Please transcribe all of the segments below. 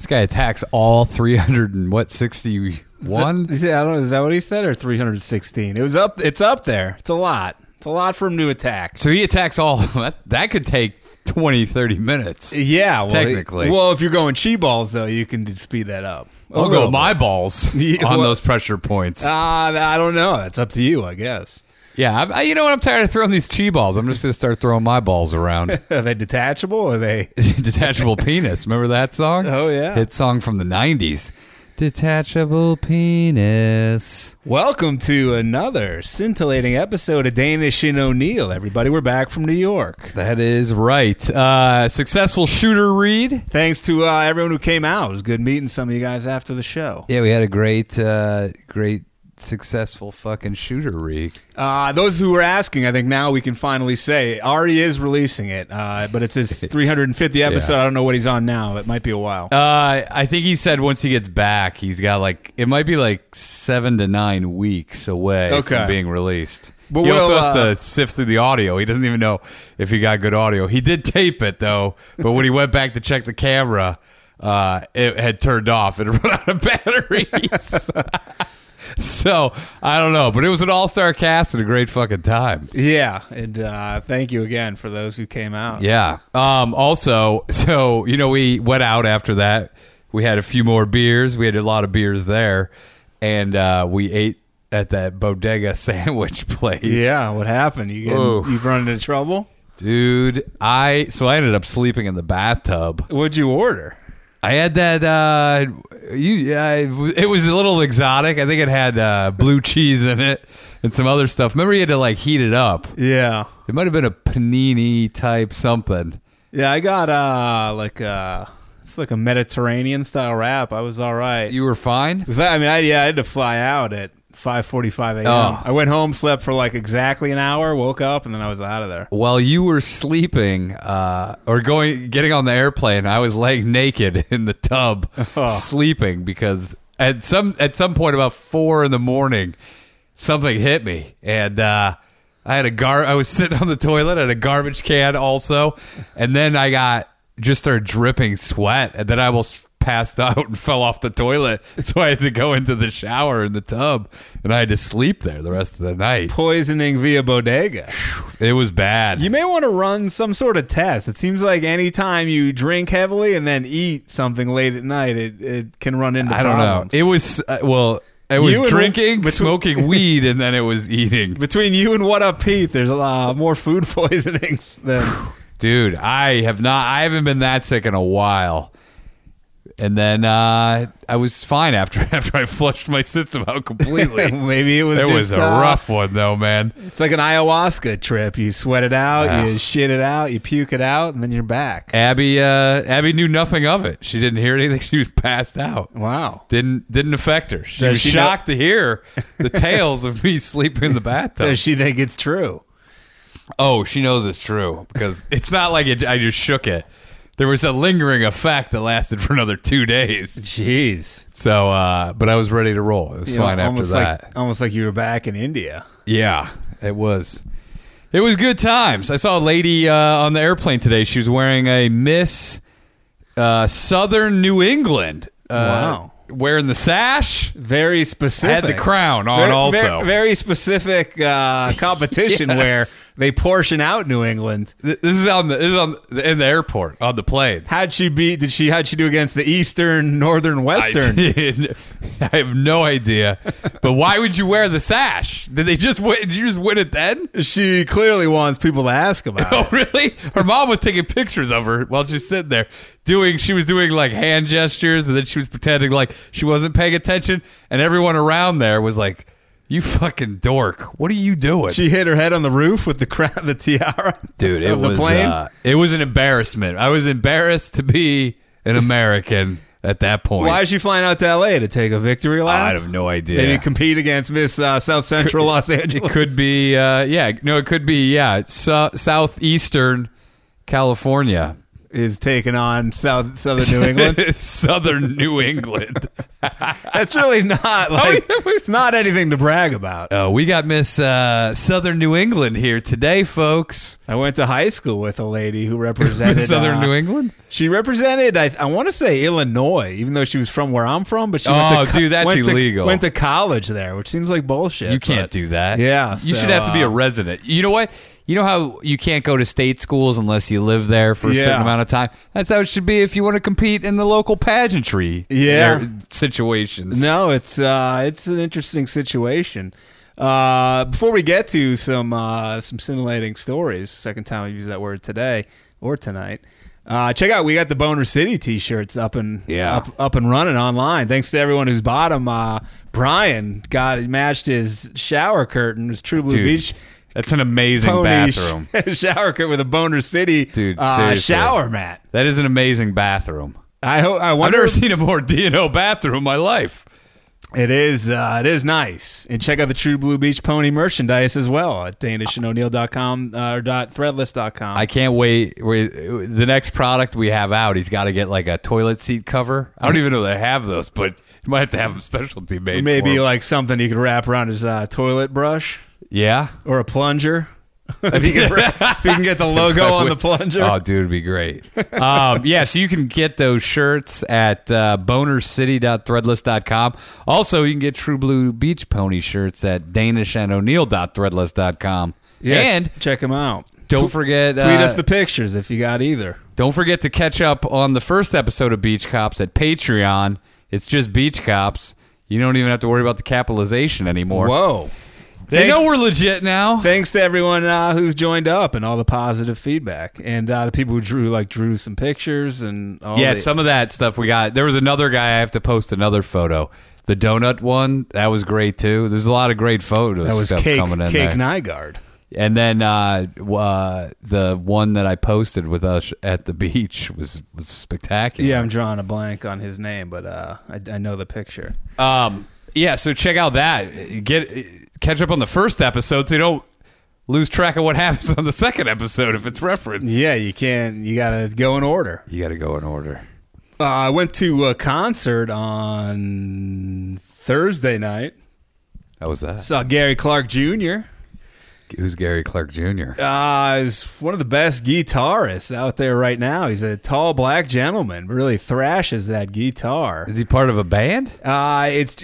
This guy attacks all 361. Is that what he said, or 316? It's up there. It's a lot. It's a lot for him to attack. So he attacks all. That could take 20, 30 minutes. Yeah, well, technically. If you're going chi balls, though, you can speed that up. I'll go my balls on those pressure points. I don't know. That's up to you, I guess. Yeah, you know what? I'm tired of throwing these chi balls. I'm just going to start throwing my balls around. Are they detachable, or are they... Detachable Penis. Remember that song? Oh, yeah. Hit song from the 90s. Detachable Penis. Welcome to another scintillating episode of Danish and O'Neill, everybody. We're back from New York. That is right. Successful shooter read. Thanks to everyone who came out. It was good meeting some of you guys after the show. Yeah, we had a great successful fucking shooter read. Those who were asking, I think now we can finally say Ari is releasing it, but it's his 350th episode. Yeah. I don't know what he's on now. It might be a while. I think he said once he gets back, he's got it might be 7 to 9 weeks away from being released. But he also has to sift through the audio. He doesn't even know if he got good audio. He did tape it though, but when he went back to check the camera, it had turned off. It run out of batteries. So, I don't know, but it was an all-star cast and a great fucking time. Yeah, and thank you again for those who came out. Yeah. Also, we went out after that. We had a few more beers. We had a lot of beers there, and we ate at that bodega sandwich place. Yeah, what happened? You've run into trouble? Dude, I ended up sleeping in the bathtub. What'd you order? I had that. It was a little exotic. I think it had blue cheese in it and some other stuff. Remember, you had to heat it up. Yeah, it might have been a panini type something. Yeah, I got it's like a Mediterranean style wrap. I was all right. You were fine. I had to fly out at 5:45 a.m. Oh. I went home, slept for exactly an hour, woke up, and then I was out of there. While you were sleeping getting on the airplane, I was laying naked in the tub sleeping because at some point about 4 a.m, something hit me, and I was sitting on the toilet at a garbage can also, and then I started dripping sweat, and then I almost passed out and fell off the toilet, so I had to go into the shower in the tub, and I had to sleep there the rest of the night. Poisoning via bodega. It was bad. You may want to run some sort of test. It seems like any time you drink heavily and then eat something late at night, it can run into problems. I don't know. It was it was drinking, smoking weed, and then it was eating. Between you and What Up Pete, there's a lot more food poisonings than... Dude, I haven't been that sick in a while. And then I was fine after I flushed my system out completely. Maybe it was a rough one, though, man. It's like an ayahuasca trip. You sweat it out, you shit it out, you puke it out, and then you're back. Abby knew nothing of it. She didn't hear anything. She was passed out. Wow. Didn't affect her. She was shocked to hear the tales of me sleeping in the bathtub. Does she think it's true? Oh, she knows it's true because it's not like I just shook it. There was a lingering effect that lasted for another 2 days. Jeez. So, but I was ready to roll. It was fine after that. Almost like you were back in India. Yeah, it was. It was good times. I saw a lady on the airplane today. She was wearing a Miss Southern New England. Wow. Wearing the sash. Very specific. Had the crown on also. Very specific competition Yes. where they portion out New England. This is in the airport on the plane. How'd she do against the Eastern, Northern, Western? I have no idea. But why would you wear the sash? Did you just win it then? She clearly wants people to ask about it. Oh, really? Her mom was taking pictures of her while she was sitting there. She was doing hand gestures, and then she was pretending like she wasn't paying attention, and everyone around there was like, "You fucking dork! What are you doing?" She hit her head on the roof with the tiara. Dude, of the plane. It was an embarrassment. I was embarrassed to be an American at that point. Why is she flying out to L.A. to take a victory lap? I have no idea. Maybe compete against Miss South Central Los Angeles. It could be, it could be, southeastern California. is taking on Southern New England. Southern New England. That's really not like it's not anything to brag about. Oh, we got Miss Southern New England here today, folks. I went to high school with a lady who represented Southern New England. She represented, I want to say Illinois, even though she was from where I'm from. But she that's illegal. Went to college there, which seems like bullshit. You can't do that. Yeah, you should have to be a resident. You know what? You know how you can't go to state schools unless you live there for a certain amount of time? That's how it should be if you want to compete in the local pageantry situations. No, it's an interesting situation. Before we get to some scintillating stories, second time I've used that word today or tonight, check out, we got the Boner City t-shirts up and running online. Thanks to everyone who's bought them. Brian matched his shower curtain, his True Blue Beach. That's an amazing bathroom. Shower curtain with a Boner City shower mat. That is an amazing bathroom. I've never seen a more D&O bathroom in my life. It is nice. And check out the True Blue Beach Pony merchandise as well at DanishandO'Neill.com or .threadless.com. I can't wait. The next product we have out, he's got to get like a toilet seat cover. I don't even know they have those, but you might have to have them specialty made. Maybe like something you could wrap around his toilet brush. Yeah. Or a plunger. If you can get the logo on the plunger. Oh, dude, it'd be great. So you can get those shirts at bonercity.threadless.com. Also, you can get True Blue Beach Pony shirts at danishando'neill.threadless.com. Yeah, and check them out. Don't forget... tweet us the pictures if you got either. Don't forget to catch up on the first episode of Beach Cops at Patreon. It's just Beach Cops. You don't even have to worry about the capitalization anymore. Whoa. They know we're legit now. Thanks to everyone who's joined up and all the positive feedback, and the people who drew some pictures and all. Yeah, some of that stuff we got. There was another guy. I have to post another photo. The donut one, that was great too. There's a lot of great photos. That was stuff coming in Cake there. Nygaard. And then the one that I posted with us at the beach was spectacular. Yeah, I'm drawing a blank on his name, but I know the picture. So check out that. Catch up on the first episode so you don't lose track of what happens on the second episode if it's referenced. Yeah, you can't. You got to go in order. I went to a concert on Thursday night. How was that? Saw Gary Clark Jr. Who's Gary Clark Jr.? He's one of the best guitarists out there right now. He's a tall black gentleman. Really thrashes that guitar. Is he part of a band? But it's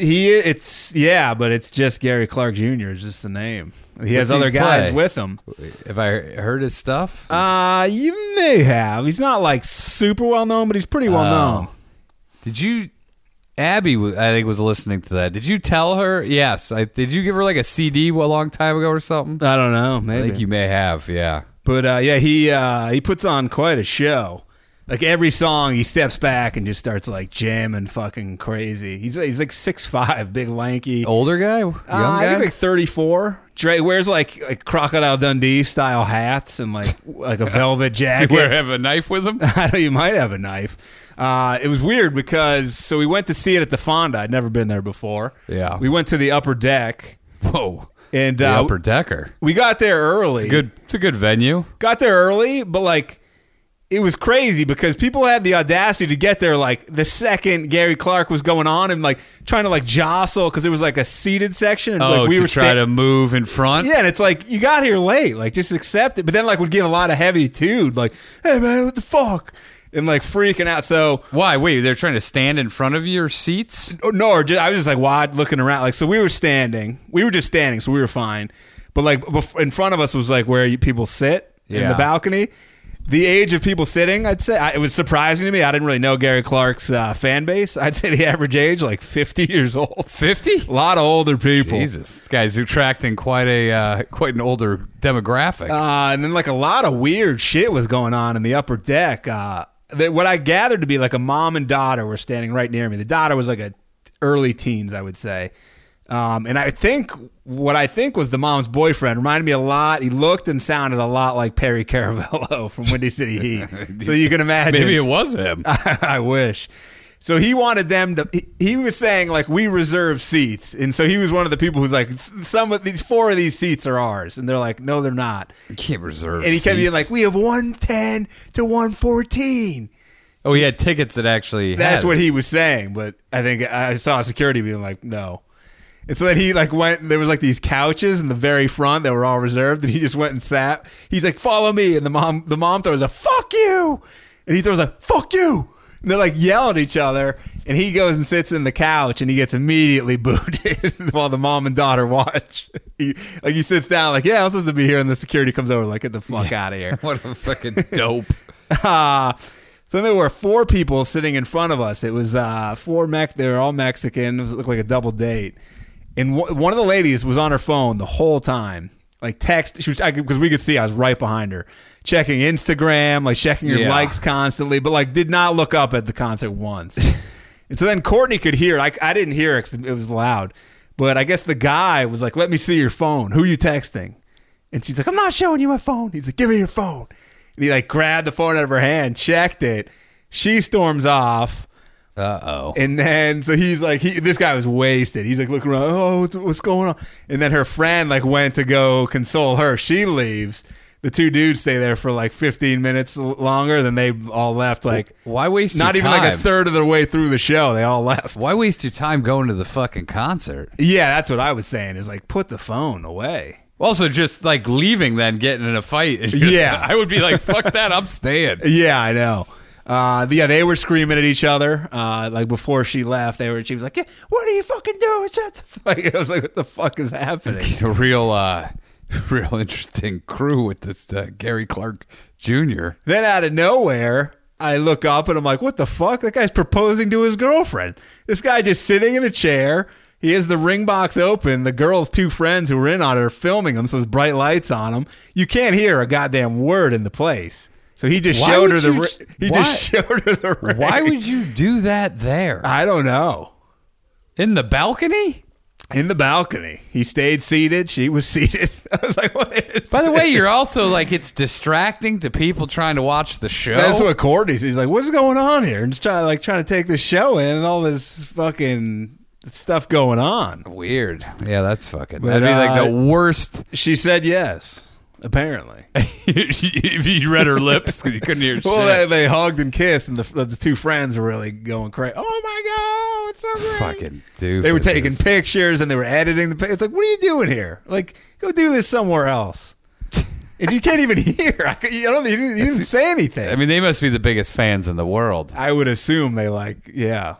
just Gary Clark Jr. is just the name. He has other guys with him. Have I heard his stuff? You may have. He's not like super well known, but he's pretty well known. Did you? Abby, I think, was listening to that. Did you tell her? Yes. Did you give her like a CD a long time ago or something? I don't know. Maybe. I think you may have, yeah. But he puts on quite a show. Like every song, he steps back and just starts like jamming fucking crazy. He's like 6'5", big lanky. Older guy? Young guy? I think like 34. Wears like Crocodile Dundee style hats and like a velvet jacket. Does he have a knife with him? I know you might have a knife. It was weird because we went to see it at the Fonda. I'd never been there before. Yeah. We went to the upper deck. Whoa. And the upper decker. We got there early. It's a good venue. Got there early, but like it was crazy because people had the audacity to get there like the second Gary Clark was going on and like trying to like jostle because it was like a seated section. And, like, we were trying to move in front. Yeah, and it's like you got here late, like just accept it. But then like would give a lot of heavy tude, like, "Hey man, what the fuck?" And like freaking out. So why? Wait, they're trying to stand in front of your seats? No, I was just like wide looking around. Like so, we were standing. We were just standing, so we were fine. But like in front of us was like where people sit in the balcony. The age of people sitting, I'd say, it was surprising to me. I didn't really know Gary Clark's fan base. I'd say the average age, like 50 years old. 50? A lot of older people. Jesus. This guy's attracting quite an older demographic. And then like a lot of weird shit was going on in the upper deck. What I gathered to be like a mom and daughter were standing right near me. The daughter was like early teens, I would say. And I think what I think was the mom's boyfriend reminded me a lot. He looked and sounded a lot like Perry Caravello from Windy City Heat. So you can imagine. Maybe it was him. I wish. So he wanted them to. He was saying like we reserve seats, and so he was one of the people who's like some of these 4 of these seats are ours, and they're like no, they're not. You can't reserve. And he kept being seats. like we have 110 to 114. Oh, he had tickets that actually. That's had what it. he was saying, but I think I saw security being like no. And so then he like went. There was like these couches in the very front that were all reserved, and he just went and sat. He's like follow me, and the mom throws a fuck you, and he throws a fuck you. And they're like yell at each other, and he goes and sits in the couch, and he gets immediately booted while the mom and daughter watch. He sits down, like, yeah, I'm supposed to be here, and the security comes over, like, get the fuck out of here. What a fucking dope. So there were 4 people sitting in front of us. It was 4 they were all Mexican. It looked like a double date, and one of the ladies was on her phone the whole time. Like text, she was because we could see I was right behind her, checking Instagram, like checking her likes constantly, but like did not look up at the concert once. And so then Courtney could hear. I didn't hear it because it was loud, but I guess the guy was like, "Let me see your phone. Who are you texting?" And she's like, "I'm not showing you my phone." He's like, "Give me your phone." And he like grabbed the phone out of her hand, checked it. She storms off. Uh-oh. And then, so he's like, this guy was wasted. He's like looking around, oh, what's going on? And then her friend like went to go console her. She leaves. The 2 dudes stay there for like 15 minutes longer. Then they all left like, why waste not your even time? like a third of the way through the show. They all left. Why waste your time going to the fucking concert? Yeah, that's what I was saying is like, put the phone away. Also, just like leaving then, getting in a fight. And just, Yeah. I would be like, fuck that, I'm staying. Yeah, I know. They were screaming at each other. Like before she left, she was like, yeah, "What are you fucking doing?" Shut the fuck. I was like, "What the fuck is happening?" It's a real interesting crew with this Gary Clark Jr. Then out of nowhere, I look up and I'm like, "What the fuck? That guy's proposing to his girlfriend." This guy just sitting in a chair. He has the ring box open. The girl's 2 friends who were in on it are filming him, so there's bright lights on him. You can't hear a goddamn word in the place. So he just showed her the ring. Why would you do that there? I don't know. In the balcony? In the balcony. He stayed seated. She was seated. I was like, what is By the way, this? you're also like, it's distracting to people trying to watch the show. That's what Courtney. He's like, what's going on here? And just trying to take the show in and all this fucking stuff going on. Weird. Yeah, that's fucking. But, That'd be like the worst. She said yes. Apparently. If you read her lips, you couldn't hear Well, shit. they hugged and kissed, and the 2 friends were really going crazy. Oh my god, it's so great! Fucking dude. They were taking pictures and they were editing the. It's like, what are you doing here? Like, go do this somewhere else. And you can't even hear. You didn't say anything. I mean, they must be the biggest fans in the world. I would assume yeah.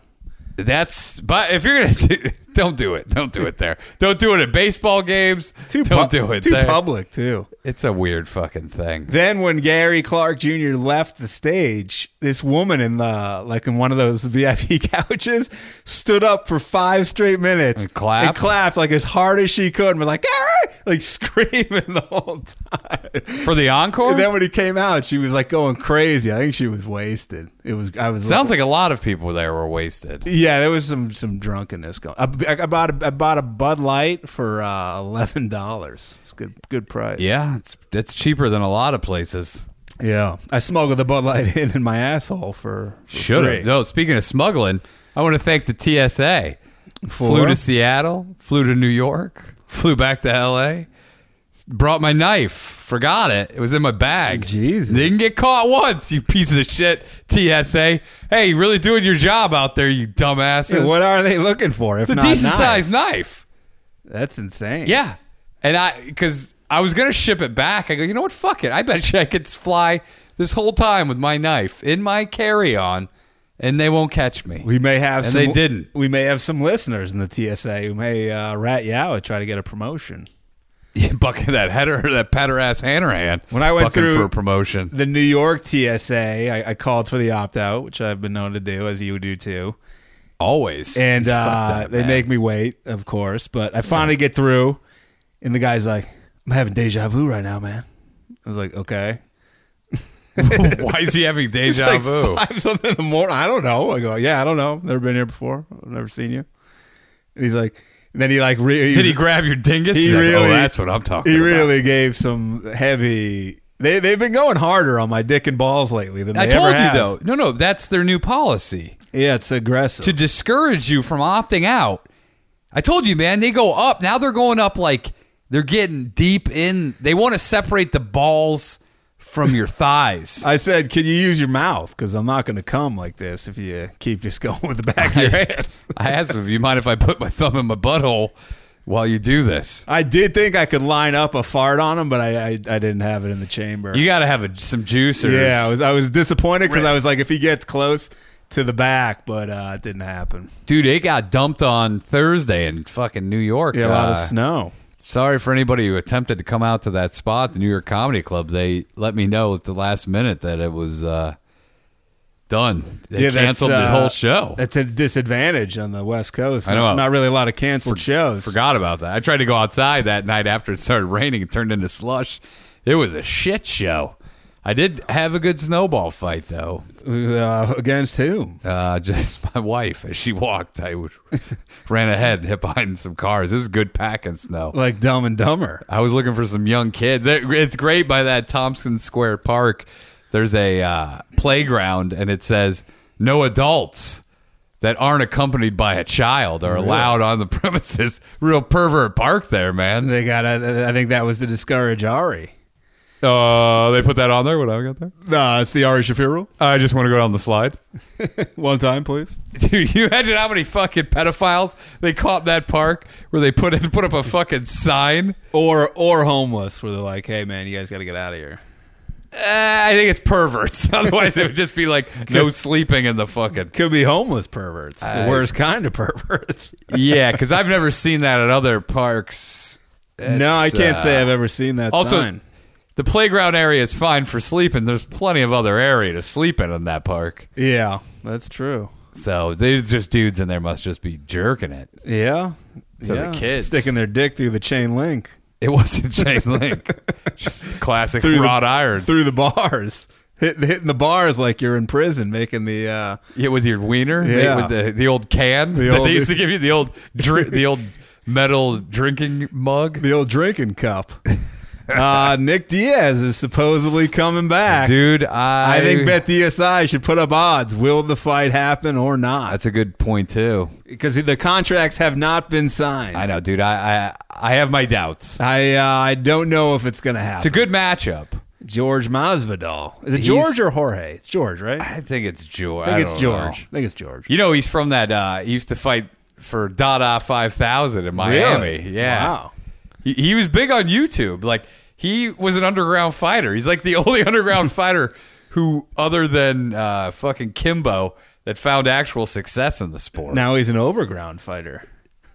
But if you're gonna, don't do it. Don't do it there. Don't do it at baseball games. Don't do it too there. public too. It's a weird fucking thing. Then when Gary Clark Jr. left the stage, this woman in one of those VIP couches stood up for 5 straight minutes And clapped? like as hard as she could and was like, Gary! Like screaming the whole time. For the encore? And then when he came out, she was like going crazy. I think she was wasted. Sounds like a lot of people there were wasted. Yeah, there was some drunkenness going. I bought a Bud Light for $11. It's good price. Yeah, it's cheaper than a lot of places. Yeah, I smuggled the Bud Light in my asshole for Should free. have. No, speaking of smuggling, I want to thank the TSA. Flew to Seattle, flew to New York, flew back to LA. Brought my knife. Forgot it. It was in my bag. Jesus. Didn't get caught once, you piece of shit, TSA. Hey, you really doing your job out there, you dumbasses. Yeah, what are they looking for? If It's a not decent knife? sized knife. That's insane. Yeah. And because I was going to ship it back. I go, you know what? Fuck it. I bet you I could fly this whole time with my knife in my carry-on and they won't catch me. We may have And some, they didn't. We may have some listeners in the TSA who may rat you out and try to get a promotion. Yeah, bucking that patter ass Hanrahan. When I went bucking through for a promotion. The New York TSA, I called for the opt-out, which I've been known to do, as you do too. Always. And Fuck that, they man. make me wait, of course. But I finally get through, and the guy's like, I'm having deja vu right now, man. I was like, okay. Why is he having deja It's like vu? 5 something in the morning. I don't know. I go, yeah, I don't know. Never been here before. I've never seen you. And he's like, and then he like, Did he grab your dingus? He He's like, really, oh, that's what I'm talking he about. really gave some heavy. They've been going harder on my dick and balls lately than I they told ever you have. though. No, that's their new policy. Yeah, it's aggressive. to discourage you from opting out. I told you, man, they go up. Now they're going up like they're getting deep in. They want to separate the balls from your thighs. I said, can you use your mouth? Because I'm not going to come like this if you keep just going with the back of your hands. I asked him, do you mind if I put my thumb in my butthole while you do this? I did think I could line up a fart on him, but I didn't have it in the chamber. You got to have some juicers. Yeah, I was disappointed because I was like, if he gets close to the back, but it didn't happen. Dude, it got dumped on Thursday in fucking New York. Yeah, a lot of snow. Sorry for anybody who attempted to come out to that spot, the New York Comedy Club. They let me know at the last minute that it was done. They canceled the whole show. That's a disadvantage on the West Coast. I know. Not really a lot of canceled shows. Forgot about that. I tried to go outside that night after it started raining. It turned into slush. It was a shit show. I did have a good snowball fight, though. Against whom? Just my wife. As she walked, ran ahead and hit behind some cars. It was good packing snow. Like Dumb and Dumber. I was looking for some young kids. It's great by that Tompkins Square Park. There's a playground, and it says, no adults that aren't accompanied by a child are allowed on the premises. Real pervert park there, man. I think that was to discourage Ari. They put that on there when I got there? No, it's the Ari Shafiro. I just want to go down the slide. One time, please. Dude, you imagine how many fucking pedophiles they caught in that park where they put up a fucking sign? Or homeless where they're like, hey, man, you guys got to get out of here. I think it's perverts. Otherwise, it would just be like no sleeping in the fucking... Could be homeless perverts. The worst kind of perverts. Yeah, because I've never seen that at other parks. No, I can't say I've ever seen that sign. The playground area is fine for sleeping. There's plenty of other area to sleep in that park. Yeah, that's true. So they just dudes in there must just be jerking it. Yeah. To the kids. Sticking their dick through the chain link. It wasn't chain link. Just classic wrought iron. Through the bars. Hitting the bars like you're in prison, making the... with your wiener? Yeah. With the old can? They used to give you the old metal drinking mug? The old drinking cup. Nick Diaz is supposedly coming back. Dude, I think BetDSI should put up odds. Will the fight happen or not? That's a good point, too. Because the contracts have not been signed. I know, dude. I have my doubts. I don't know if it's going to happen. It's a good matchup. George Masvidal. Is it George or Jorge? It's George, right? I think it's George. I think it's George. You know, he's from that. He used to fight for Dada 5000 in Miami. Really? Yeah. Wow. He was big on YouTube. Like, he was an underground fighter. He's like the only underground fighter who, other than fucking Kimbo, that found actual success in the sport. Now he's an overground fighter.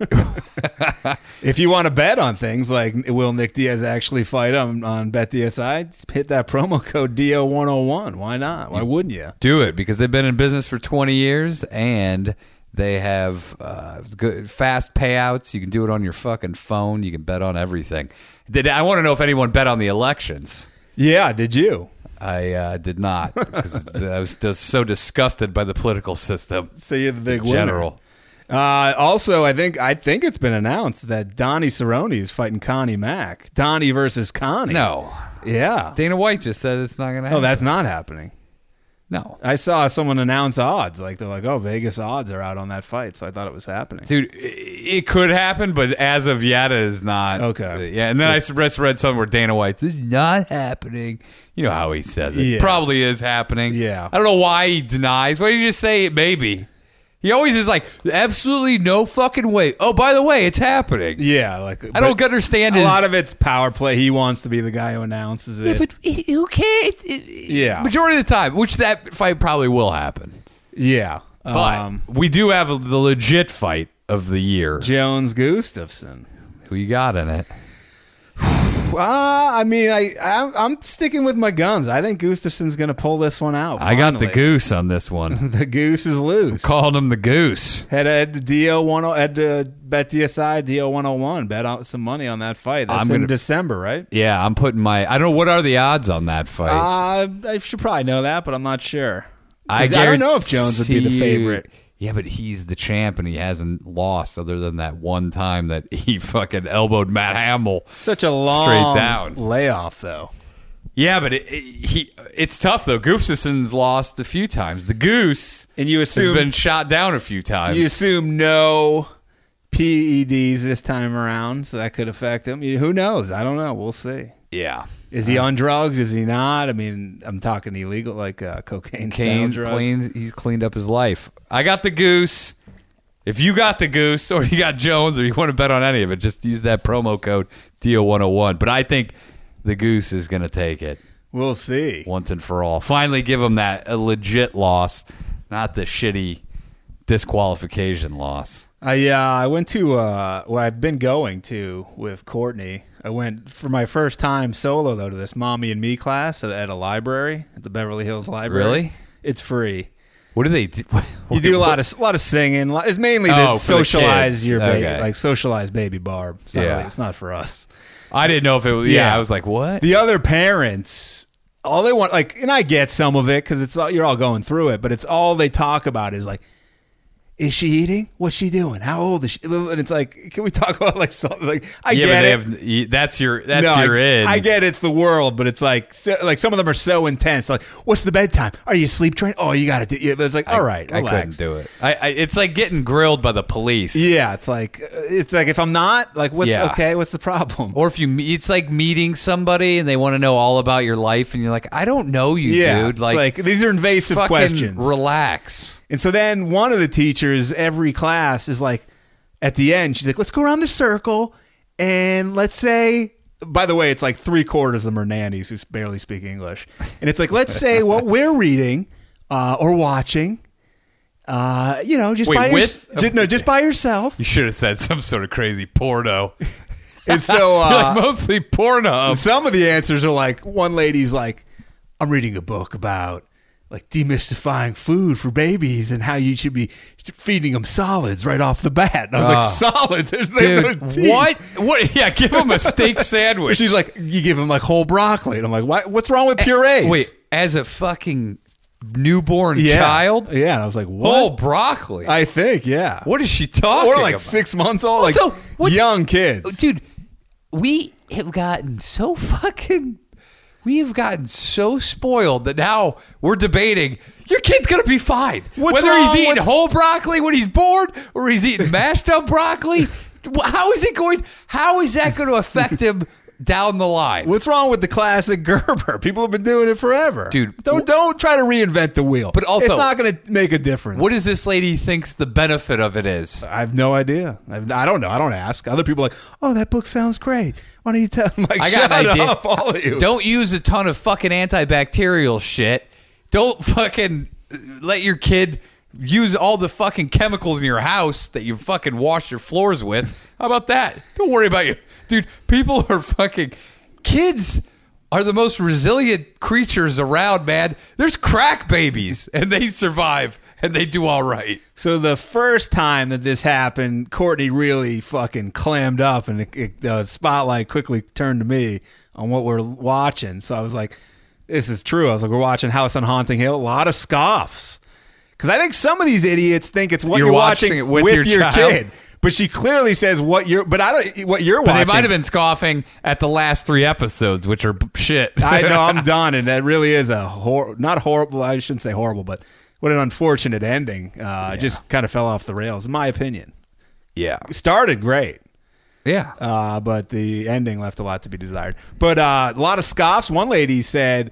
If you want to bet on things like will Nick Diaz actually fight on BetDSI, hit that promo code DO101. Why not? Why wouldn't you? Do it, because they've been in business for 20 years and they have good, fast payouts. You can do it on your fucking phone. You can bet on everything. I want to know if anyone bet on the elections. Yeah, did you? I did not, because I was just so disgusted by the political system. So you're the big winner. General. Also, I think it's been announced that Donnie Cerrone is fighting Connie Mack. Donnie versus Connie. No. Yeah. Dana White just said it's not going to happen. Oh, that's not happening. No. I saw someone announce odds. Like, they're like, oh, Vegas odds are out on that fight. So I thought it was happening. Dude, it could happen, but as of yet, it is not. Okay. Yeah, and then I read something where Dana White, this is not happening. You know how he says it. Yeah. Probably is happening. Yeah. I don't know why he denies. Why did you just say it maybe? He always is like, absolutely no fucking way. Oh, by the way, it's happening. Yeah. Like I don't understand a lot of it's power play. He wants to be the guy who announces it. Yeah, but who cares? Yeah. Majority of the time, which that fight probably will happen. Yeah. But we do have the legit fight of the year. Jones Gustafson. Who you got in it? I mean, I'm sticking with my guns. I think Gustafson's going to pull this one out. I got the goose on this one. The goose is loose. Called him the goose. Head to DO10 at BetDSI DO101. Bet out some money on that fight. That's in December, right? Yeah, I'm putting I don't know, what are the odds on that fight? I should probably know that, but I'm not sure. I don't know if Jones would be the favorite. Yeah, but he's the champ and he hasn't lost other than that one time that he fucking elbowed Matt Hamill. Such a long straight down layoff, though. Yeah, but it's tough though. Gustafson's lost a few times. The Goose And you assume has been shot down a few times. you assume no PEDs this time around, so that could affect him. Who knows? I don't know. We'll see. Yeah. Is he on drugs? Is he not? I mean, I'm talking illegal, like cocaine style drugs. He's cleaned up his life. I got the Goose. If you got the Goose or you got Jones or you want to bet on any of it, just use that promo code DO101. But I think the Goose is going to take it. We'll see. Once and for all. Finally give him that a legit loss, not the shitty disqualification loss. I went to where I've been going to with Courtney. I went for my first time solo though to this Mommy and Me class at a library at the Beverly Hills Library. Really? It's free. What do they do? You do a lot of singing. It's mainly to for the socialize kids. your baby, Okay. like socialize baby Barb. It's not, Yeah. it's not for us. I didn't know if it was. Yeah, I was like, what? The other parents, all they want, like, and I get some of it because it's all, you're all going through it, but it's all they talk about is like, is she eating? What's she doing? How old is she? And it's like, can we talk about like something? Like, I get it. That's your I in. get it's the world, but it's like some of them are so intense. Like, what's the bedtime? Are you sleep trained? Oh, you got to do it. But it's like, all right, I relax. couldn't do it. It's like getting grilled by the police. Yeah, it's like if I'm not, like, what's the problem? Or if it's like meeting somebody and they want to know all about your life and you're like, I don't know you, dude. It's like these are invasive fucking questions. Relax. And so then one of the teachers, every class is like, at the end, she's like, let's go around the circle and let's say, by the way, it's like 3/4 of them are nannies who barely speak English. And it's like, let's say what we're reading or watching, just just by yourself. You should have said some sort of crazy porno. And so You're like, mostly porno. some of the answers are like, one lady's like, I'm reading a book about like demystifying food for babies and how you should be feeding them solids right off the bat. And I was like, solids? There's Dude, no teeth. What? Yeah, give them a steak sandwich. She's like, you give them like whole broccoli. And I'm like, what's wrong with purees? Wait, as a fucking newborn child? Yeah, and I was like, what? Whole broccoli? I think, yeah. What is she talking Or like about? 6 months old, like Also, young kids. Dude, we have gotten so spoiled that now we're debating your kid's gonna be fine. What's Whether wrong he's eating with- whole broccoli when he's bored or he's eating mashed up broccoli, how is that going to affect him down the line? What's wrong with the classic Gerber? People have been doing it forever. Dude, Don't try to reinvent the wheel. But also- it's not going to make a difference. What does this lady thinks the benefit of it is? I have no idea. I don't know. I don't ask. Other people are like, oh, that book sounds great. Why don't you tell them? Like, I got shut an idea. up, all of you. Don't use a ton of fucking antibacterial shit. Don't fucking let your kid use all the fucking chemicals in your house that you fucking wash your floors with. How about that? Don't worry about you. Dude, people are fucking... Kids are the most resilient creatures around, man. There's crack babies, and they survive, and they do all right. So the first time that this happened, Courtney really fucking clammed up, and the spotlight quickly turned to me on what we're watching. So I was like, this is true. I was like, we're watching House on Haunting Hill. A lot of scoffs. Because I think some of these idiots think it's what You're you're watching watching it with with your your child. kid. But she clearly says what you're watching. But they might have been scoffing at the last 3 episodes, which are shit. I know, I'm done, and that really is a not horrible. I shouldn't say horrible, but what an unfortunate ending. Just kind of fell off the rails, in my opinion. Yeah. It started great, Yeah. but the ending left a lot to be desired. But a lot of scoffs. One lady said,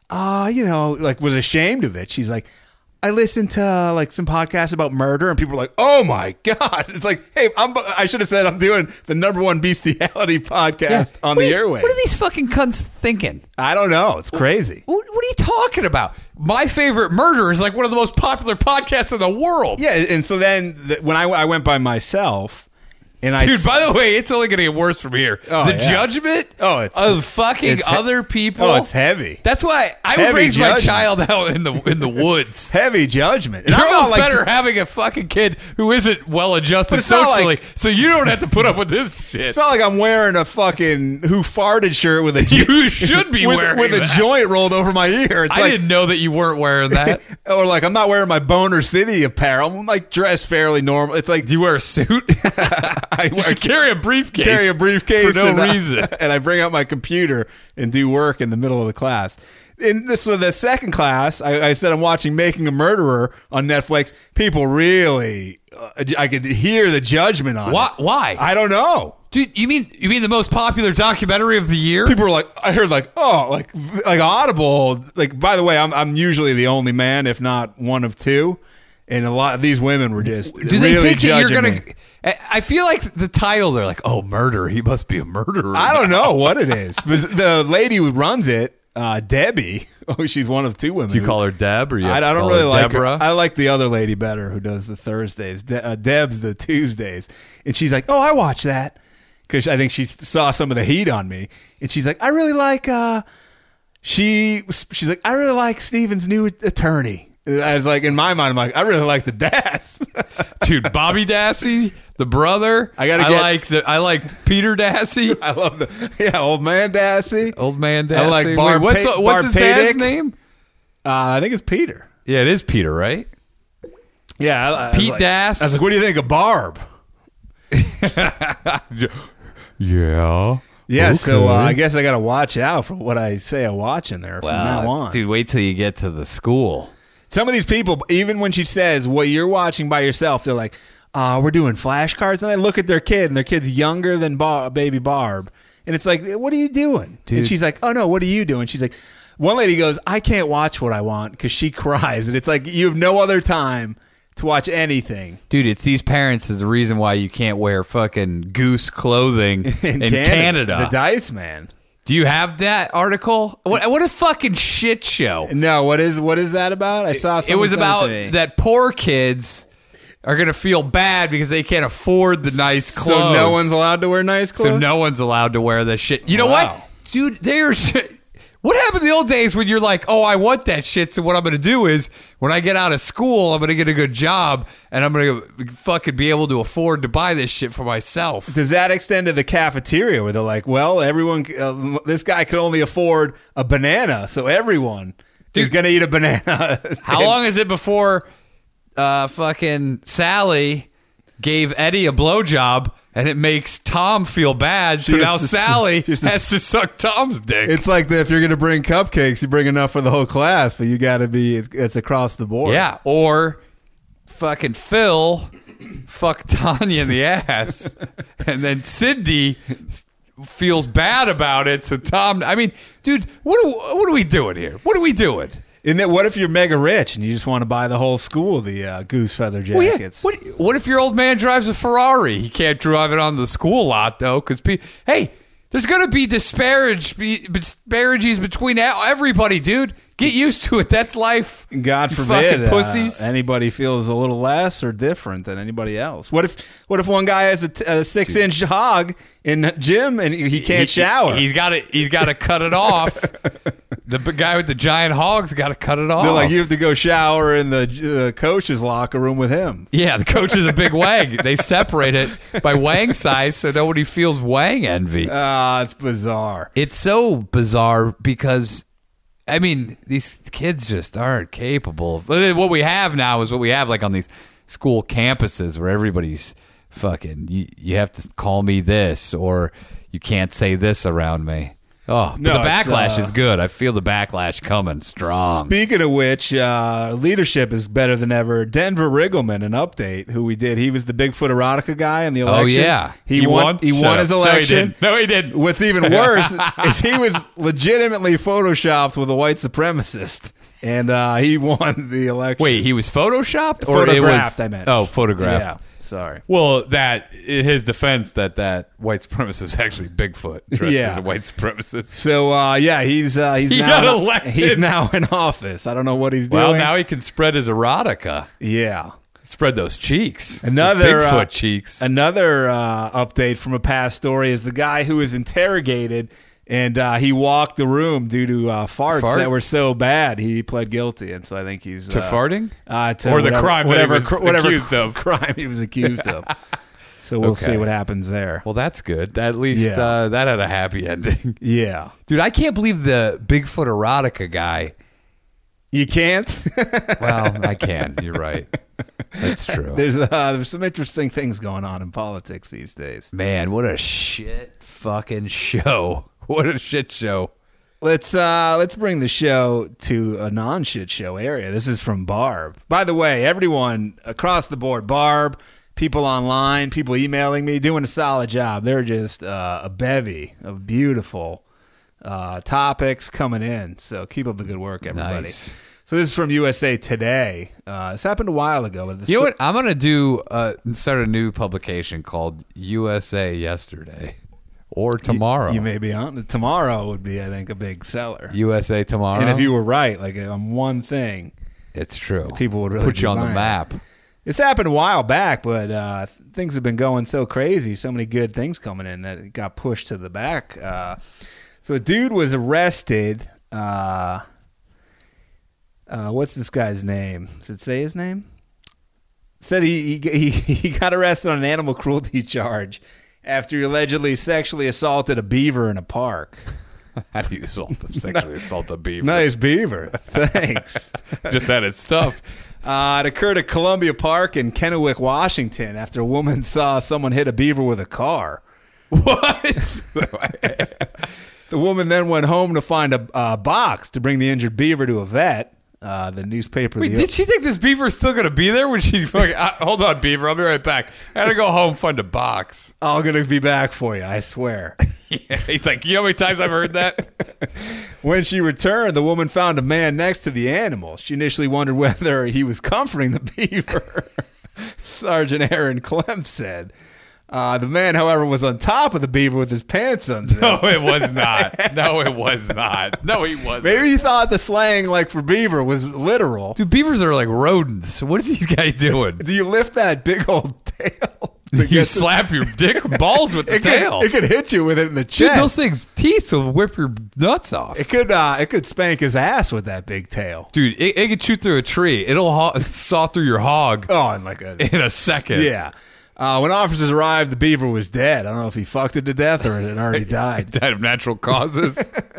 was ashamed of it. She's like, I listened to like some podcasts about murder, and people were like, "Oh my god!" It's like, hey, I should have said I'm doing the #1 bestiality podcast on the airwaves. What are these fucking cunts thinking? I don't know. It's crazy. What are you talking about? My Favorite Murder is like one of the most popular podcasts in the world. Yeah, and so then when I went by myself, and Dude, by the way, it's only going to get worse from here. Oh, the yeah. judgment it's of fucking other people. Oh, it's heavy. That's why I would Heavy raise my judgment. child out in the woods. Heavy judgment. And You're I'm not almost like better having a fucking kid who isn't well adjusted But it's not socially, like- so you don't have to put up with this shit. It's not like I'm wearing a fucking who farted shirt with a You should be wearing with a that. joint rolled over my ear. It's I like, didn't know that you weren't wearing that. or like I'm not wearing my Boner City apparel. I'm like dressed fairly normal. It's like Do you wear a suit? You should carry a briefcase. Carry a briefcase for no reason. And I bring out my computer and do work in the middle of the class. So the second class, I said I'm watching Making a Murderer on Netflix. People really, I could hear the judgment on it. Why? I don't know. Dude, you mean the most popular documentary of the year? People were like, I heard like Audible. Like, by the way, I'm usually the only man, if not one of two. And a lot of these women were just Do really they think that you're judging gonna? me. I feel like the title. They're like, "Oh, murder. He must be a murderer." I don't know what it is. But the lady who runs it, Debbie. Oh, she's one of two women. Do you call her Deb or you? I have to don't call really her like Deborah? her. I like the other lady better, who does the Thursdays. Deb's the Tuesdays, and she's like, "Oh, I watch that," because I think she saw some of the heat on me, and she's like, "I really like." She's like, "I really like Steven's new attorney." I was like, in my mind, I'm like, I really like the Dass. Dude, Bobby Dassey, the brother. I like Peter Dassey. I love old man Dassey. Old man Dassey. I like Barb. What's Barb his dad's Padick. name? I think it's Peter. Yeah, it is Peter, right? Yeah, Pete Dass. I was like, what do you think of Barb? Yeah. Yeah, Okay. so I guess I got to watch out for what I say I watch in there from now on. Dude, wait till you get to the school. Some of these people, even when she says what you're watching by yourself, they're like, we're doing flashcards. And I look at their kid, and their kid's younger than baby Barb. And it's like, what are you doing? Dude. And she's like, oh, no, what are you doing? She's like, one lady goes, I can't watch what I want because she cries. And it's like, you have no other time to watch anything. Dude, it's these parents is the reason why you can't wear fucking goose clothing in Canada. The Dice Man. Do you have that article? What a fucking shit show. No, what is that about? I saw something. It was about to me. that poor kids are going to feel bad because they can't afford the nice clothes. So no one's allowed to wear nice clothes? So no one's allowed to wear this shit. You know Wow. what? Dude, what happened in the old days when you're like, oh, I want that shit, so what I'm going to do is when I get out of school, I'm going to get a good job and I'm going to fucking be able to afford to buy this shit for myself. Does that extend to the cafeteria where they're like, well, everyone, this guy could only afford a banana, so everyone is going to eat a banana. How long is it before fucking Sally gave Eddie a blowjob and it makes Tom feel bad, so now Sally has to suck Tom's dick? It's like if you're going to bring cupcakes, you bring enough for the whole class, but you got to be, it's across the board. Yeah, or fucking Phil fuck Tanya in the ass, and then Cindy feels bad about it, so Tom, I mean, dude, what are we doing here? What are we doing? And then what if you're mega rich and you just want to buy the whole school the goose feather jackets? Well, yeah. What if your old man drives a Ferrari? He can't drive it on the school lot, though, because, hey, there's going to be disparages between everybody, dude. Get used to it. That's life. God you forbid fucking pussies. Anybody feels a little less or different than anybody else. What if one guy has a 6-inch hog in gym and he can't shower? He's got to cut it off. The guy with the giant hog's got to cut it off. They're like, you have to go shower in the coach's locker room with him. Yeah, the coach is a big wang. They separate it by wang size so nobody feels wang envy. It's bizarre. It's so bizarre because, I mean, these kids just aren't capable. What we have now is what we have like on these school campuses where everybody's fucking, you have to call me this or you can't say this around me. Oh, but No, the backlash it's, is good. I feel the backlash coming strong. Speaking of which, leadership is better than ever. Denver Riggleman, an update, who we did. He was the Bigfoot erotica guy in the election. Oh, yeah. He won his election. No, he didn't. What's even worse is he was legitimately photoshopped with a white supremacist, and he won the election. Wait, he was photoshopped? Or Photographed, it was, I meant. Oh, photographed. Yeah, sorry. Well, that in his defense, that white supremacist is actually Bigfoot dressed Yeah. as a white supremacist. So he's He now, got elected. He's now in office. I don't know what he's doing. Well, now he can spread his erotica. Yeah. Spread those cheeks. Another Bigfoot cheeks. Another update from a past story is the guy who was interrogated and he walked the room due to farts Fart? that were so bad. He pled guilty, and so I think he's To farting? To Or the crime that he was accused of. crime he was accused of. So we'll Okay. see what happens there. Well, that's good. At least Yeah. that had a happy ending. Yeah. Dude, I can't believe the Bigfoot erotica guy You can't? Well, I can. You're right. That's true. There's some interesting things going on in politics these days. Man, what a shit fucking show. What a shit show. Let's bring the show to a non-shit show area. This is from Barb. By the way, everyone across the board, Barb, people online, people emailing me, doing a solid job. They're just a bevy of beautiful topics coming in. So keep up the good work, everybody. Nice. So this is from USA Today. This happened a while ago. But You know what? I'm going to start a new publication called USA Yesterday. Or tomorrow. You may be on. Tomorrow would be, I think, a big seller. USA Tomorrow. And if you were right, like on one thing, it's true. People would really put you on the buying map. it. This happened a while back, but things have been going so crazy, so many good things coming in that it got pushed to the back. So a dude was arrested. What's this guy's name? Does it say his name? Said he got arrested on an animal cruelty charge after he allegedly sexually assaulted a beaver in a park. How do you sexually assault a beaver? Nice beaver. Thanks. Just had its stuff. It occurred at Columbia Park in Kennewick, Washington, after a woman saw someone hit a beaver with a car. What? The woman then went home to find a box to bring the injured beaver to a vet. The newspaper. Wait, did she think this beaver is still going to be there when she fucking... hold on, beaver. I'll be right back. I got to go home, find a box. I'm going to be back for you, I swear. Yeah, he's like, you know how many times I've heard that? When she returned, the woman found a man next to the animal. She initially wondered whether he was comforting the beaver. Sergeant Aaron Clem said. The man, however, was on top of the beaver with his pants unzipped. No, it was not. No, it was not. No, he wasn't. Maybe he thought the slang, like for beaver, was literal. Dude, beavers are like rodents. What is these guys doing? Do you lift that big old tail? You slap your dick balls with the tail. It could hit you with it in the Dude, chest. those things, teeth will whip your nuts off. It could spank his ass with that big tail. Dude, it could shoot through a tree. It'll saw through your hog Oh, in a second. Yeah. When officers arrived, the beaver was dead. I don't know if he fucked it to death or it had already died. Died of natural causes.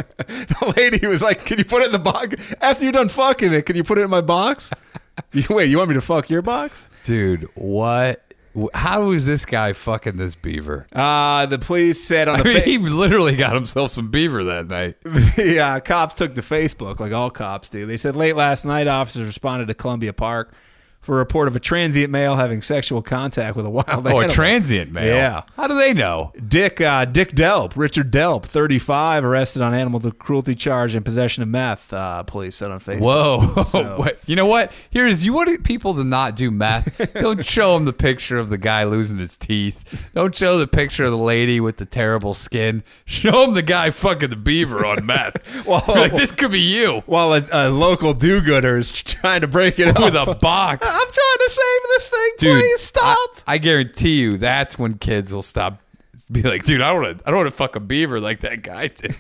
The lady was like, "Can you put it in the box? After you're done fucking it, can you put it in my box?" Wait, you want me to fuck your box? Dude, what? How is this guy fucking this beaver? The police said on the he literally got himself some beaver that night. The cops took to Facebook, like all cops do. They said late last night, officers responded to Columbia Park for a report of a transient male having sexual contact with a wild animal. Oh, a transient male? Yeah. How do they know? Dick Delp, Richard Delp, 35, arrested on animal cruelty charge and possession of meth, police said on Facebook. Whoa. So, you know what? You want people to not do meth? Don't show them the picture of the guy losing his teeth. Don't show the picture of the lady with the terrible skin. Show them the guy fucking the beaver on meth. Well, like, this could be you. While a local do-gooder is trying to break it up. With a box. I'm trying to save this thing. Dude, Please stop. I guarantee you that's when kids will stop. Be like, dude, I don't want to fuck a beaver like that guy did.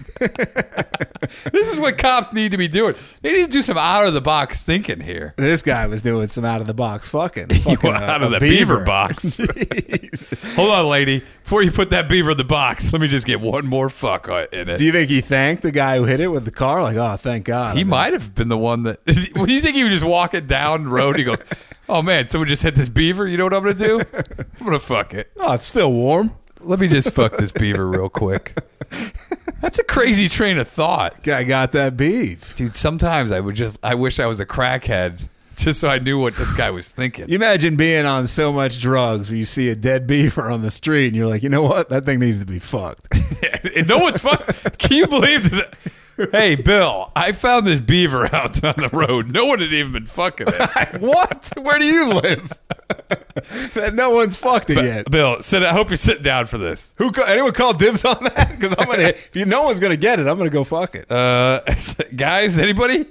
This is what cops need to be doing. They need to do some out of the box thinking here. This guy was doing some out of the box fucking out of the beaver box. Hold on, lady. Before you put that beaver in the box, let me just get one more fuck in it. Do you think he thanked the guy who hit it with the car? Like, oh, thank God. He might have been the one that. What do you think he was just walking down the road? He goes, "Oh man, someone just hit this beaver. You know what I'm gonna do? I'm gonna fuck it. Oh, it's still warm. Let me just fuck this beaver real quick." That's a crazy train of thought. Guy got that beef. Dude, sometimes I wish I was a crackhead just so I knew what this guy was thinking. You imagine being on so much drugs where you see a dead beaver on the street and you're like, you know what? That thing needs to be fucked. And no one's fucked. Can you believe that? Hey, Bill, I found this beaver out on the road. No one had even been fucking it. What? Where do you live? That no one's fucked it yet. Bill, I hope you're sitting down for this. Anyone call dibs on that? Because I'm gonna. If no one's gonna get it, I'm gonna go fuck it. Guys, anybody?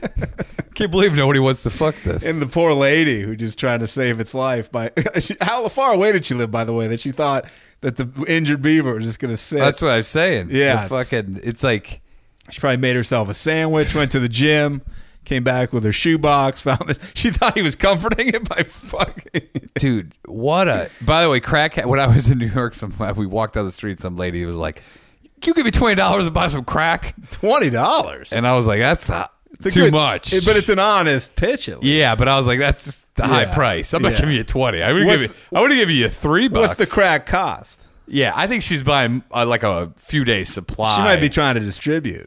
Can't believe nobody wants to fuck this. And the poor lady who just trying to save its life by how far away did she live, by the way, that she thought that the injured beaver was just gonna sit. That's what I was saying. Yeah, it's like she probably made herself a sandwich, went to the gym, came back with her shoebox, found this. She thought he was comforting it by fucking. Dude, what a. By the way, crackhead. When I was in New York, we walked down the street. Some lady was like, "You give me $20 to buy some crack." $20, and I was like, "That's too much. But it's an honest pitch. At least. Yeah, but I was like, that's a high price. I'm not giving you 20. I would have give you $3. What's the crack cost? Yeah, I think she's buying like a few days supply. She might be trying to distribute.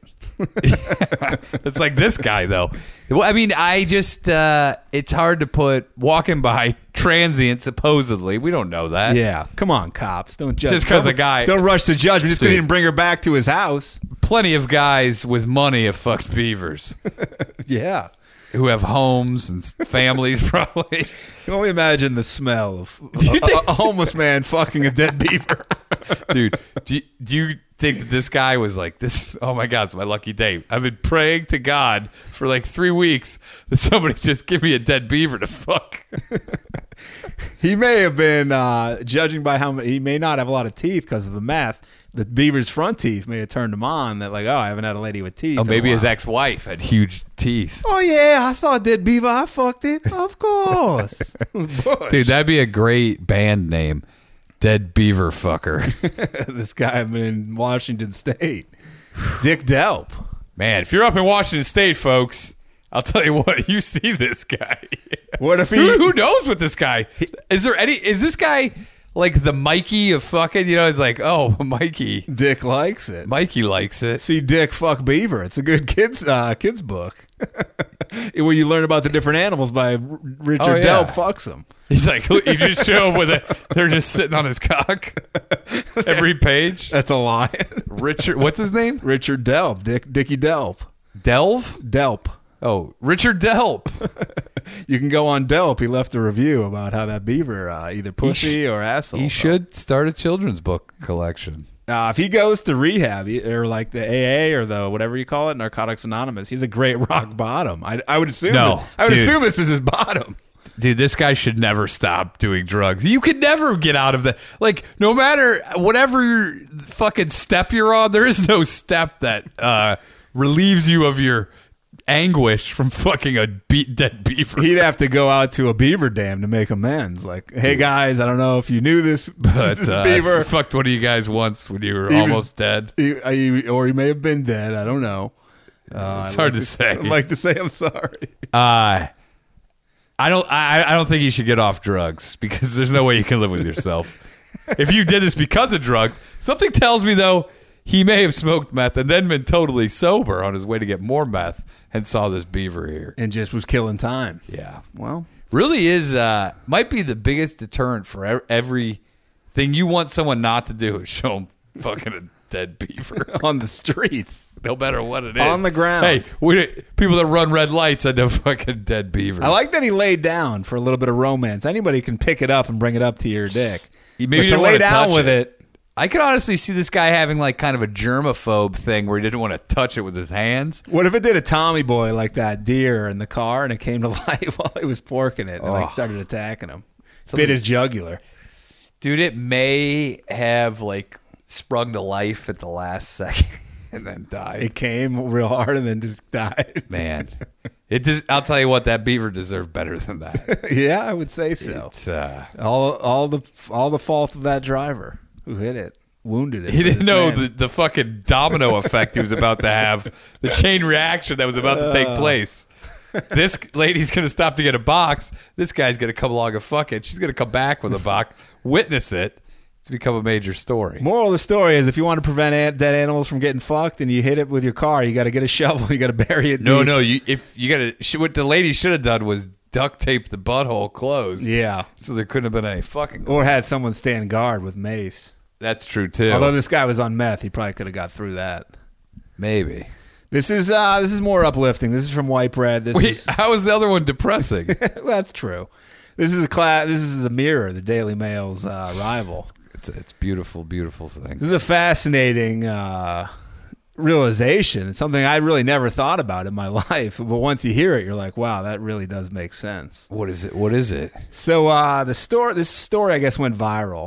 It's like this guy though. Well, I mean, I just it's hard to put walking by transient. Supposedly, we don't know that. Yeah, come on, cops, don't judge. Just because a guy don't rush to judgment. Just because he didn't bring her back to his house. Plenty of guys with money have fucked beavers. Yeah, who have homes and families. Probably. You can only imagine the smell of a homeless man fucking a dead beaver. Dude, do you think that this guy was like, this? Oh my God, it's my lucky day. I've been praying to God for like 3 weeks that somebody just give me a dead beaver to fuck. He may have been, judging by how he may not have a lot of teeth because of the meth. The beaver's front teeth may have turned him on. That like, oh, I haven't had a lady with teeth. Oh, maybe his ex-wife had huge teeth. Oh yeah, I saw a dead beaver. I fucked it. Of course. Dude, that'd be a great band name. Dead Beaver Fucker. This guy I've been in Washington State. Dick Delp. Man, if you're up in Washington State, folks, I'll tell you what, you see this guy. What if he... Who knows what this guy... Is this guy like the Mikey of fucking, he's like, oh, Mikey. Dick likes it. Mikey likes it. See Dick fuck beaver. It's a good kids book. Where you learn about the different animals by Richard Delp fucks them. He's like, you just show them they're just sitting on his cock every page. That's a lie. Richard, what's his name? Richard Delp. Dickie Delp. Delp. Oh, Richard Delp. You can go on Delp. He left a review about how that beaver either pussy or asshole. He should start a children's book collection. If he goes to rehab or like the AA or the whatever you call it, Narcotics Anonymous, he's a great rock bottom. I would assume. Assume this is his bottom. Dude, this guy should never stop doing drugs. You could never get out of that. Like, no matter whatever fucking step you're on, there is no step that relieves you of your anguish from fucking a dead beaver. He'd have to go out to a beaver dam to make amends. Like, hey guys, I don't know if you knew this, but beaver I fucked one of you guys once when you were almost dead, or he may have been dead. I don't know. It's hard to say. I'd like to say I'm sorry. I don't think you should get off drugs because there's no way you can live with yourself. If you did this because of drugs, something tells me though he may have smoked meth and then been totally sober on his way to get more meth and saw this beaver here and just was killing time. Yeah, well, really is might be the biggest deterrent for everything you want someone not to do is show them fucking a dead beaver on the streets. No matter what it is. On the ground. Hey, people that run red lights end up fucking dead beavers. I like that he laid down for a little bit of romance. Anybody can pick it up and bring it up to your dick. Maybe to lay down with it. I could honestly see this guy having like kind of a germaphobe thing where he didn't want to touch it with his hands. What if it did a Tommy boy like that deer in the car and it came to life while he was porking it and like started attacking him? Bit his jugular. Dude, it may have like sprung to life at the last second. And then died. It came real hard and then just died. Man, I'll tell you what, that beaver deserved better than that. Yeah, I would say so. It's, all the fault of that driver who hit it, wounded it. He didn't know the fucking domino effect he was about to have, the chain reaction that was about to take place. This lady's going to stop to get a box. This guy's going to come along and fuck it. She's going to come back with a box, witness it. It's become a major story. Moral of the story is if you want to prevent dead animals from getting fucked and you hit it with your car, you got to get a shovel. You got to bury it. No. What the lady should have done was duct tape the butthole closed. Yeah. So there couldn't have been any fucking. Or had someone stand guard with mace. That's true too. Although this guy was on meth, he probably could have got through that. Maybe. This is more uplifting. This is from White Bread. How is the other one depressing? Well, that's true. This is the Mirror, the Daily Mail's rival. It's beautiful, beautiful thing. This is a fascinating realization. It's something I really never thought about in my life. But once you hear it, you're like, wow, that really does make sense. What is it? So this story, I guess, went viral.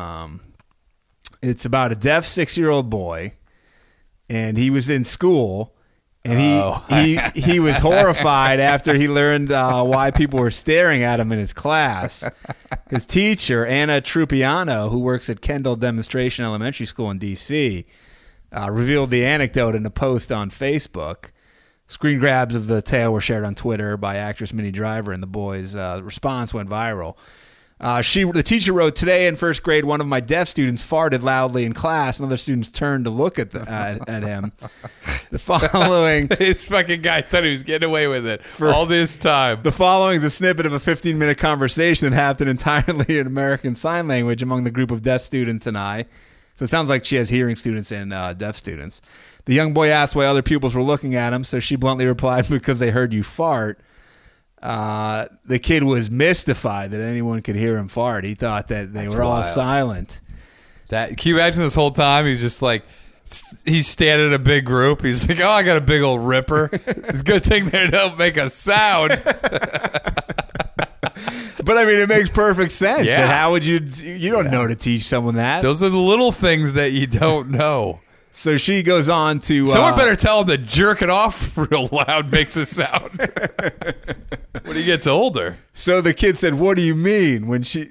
It's about a deaf 6-year-old boy, and he was in school. And he was horrified after he learned why people were staring at him in his class. His teacher, Anna Trupiano, who works at Kendall Demonstration Elementary School in D.C., revealed the anecdote in a post on Facebook. Screen grabs of the tale were shared on Twitter by actress Minnie Driver, and the boy's response went viral. The teacher wrote, "Today in first grade, one of my deaf students farted loudly in class, and other students turned to look at him. The following, This fucking guy thought he was getting away with it for all this time. the following is a snippet of a 15-minute conversation that happened entirely in American Sign Language among the group of deaf students and I." So it sounds like she has hearing students and deaf students. "The young boy asked why other pupils were looking at him, so she bluntly replied, 'Because they heard you fart.' The kid was mystified that anyone could hear him fart. He thought that they were all wild. silent." Can you imagine this whole time? He's just like, he's standing in a big group. He's like, "Oh, I got a big old ripper. It's a good thing they don't make a sound." But I mean, it makes perfect sense. Yeah. And how would you don't know to teach someone that. Those are the little things that you don't know. So she goes on to Someone better tell him to jerk it off real loud makes a sound when he gets older. So the kid said, "What do you mean?" when he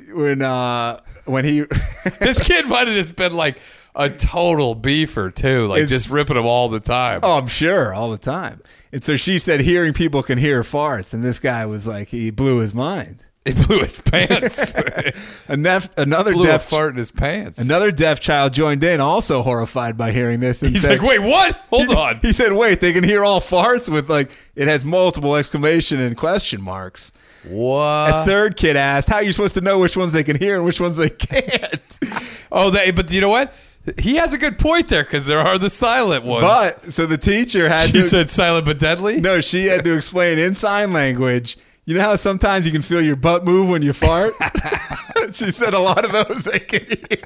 This kid might have just been like a total beefer too, like just ripping him all the time. Oh, I'm sure, all the time. And so she said, "Hearing people can hear farts," and this guy was like, he blew his mind. He blew his pants. Another Blew a deaf fart in his pants. Another deaf child joined in, also horrified by hearing this. And He's said, like, "Wait, what? Hold on." He said, "Wait, they can hear all farts with it has multiple exclamation and question marks." What? A third kid asked, "How are you supposed to know which ones they can hear and which ones they can't?" But you know what? He has a good point there because there are the silent ones. But so the teacher had She to said silent but deadly? No, she had to explain in sign language. You know how sometimes you can feel your butt move when you fart? She said a lot of those they can hear.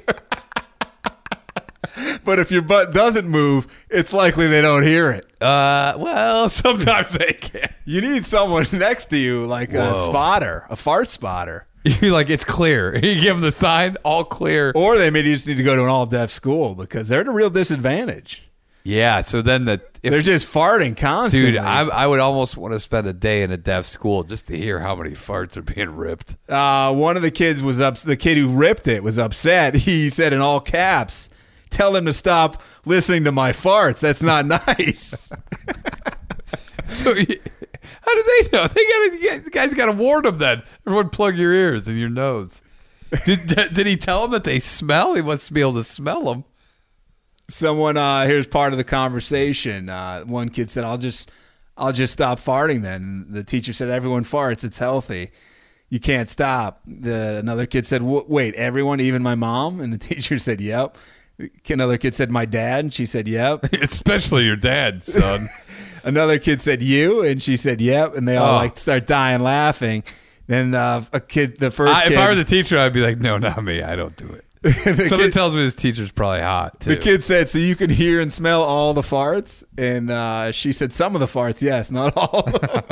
But if your butt doesn't move, it's likely they don't hear it. Well, sometimes they can. You need someone next to you, like a Whoa. spotter, a fart spotter. You're like, it's clear. You give them the sign, all clear. Or they maybe just need to go to an all-deaf school because they're at a real disadvantage. Yeah, so then They're just farting constantly. Dude, I would almost want to spend a day in a deaf school just to hear how many farts are being ripped. One of the kids the kid who ripped it was upset. He said in all caps, "Tell them to stop listening to my farts. That's not nice." So how do they know? The guys got to warn them then. Everyone plug your ears and your nose. Did he tell them that they smell? He wants to be able to smell them. Someone here's part of the conversation. One kid said, I'll just stop farting then." The teacher said, "Everyone farts. It's healthy. You can't stop." Another kid said, "Wait, everyone, even my mom?" And the teacher said, "Yep." Another kid said, "My dad?" And she said, "Yep." Especially your dad, son. Another kid said, "You?" And she said, "Yep." And they all start dying laughing. Then the first kid. If I were the teacher, I'd be like, "No, not me. I don't do it." Something tells me this teacher's probably hot, too. The kid said, "So you can hear and smell all the farts?" And she said, "Some of the farts, yes, not all."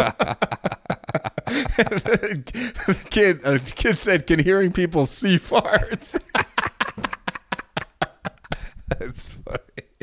A kid said, "Can hearing people see farts?" That's funny.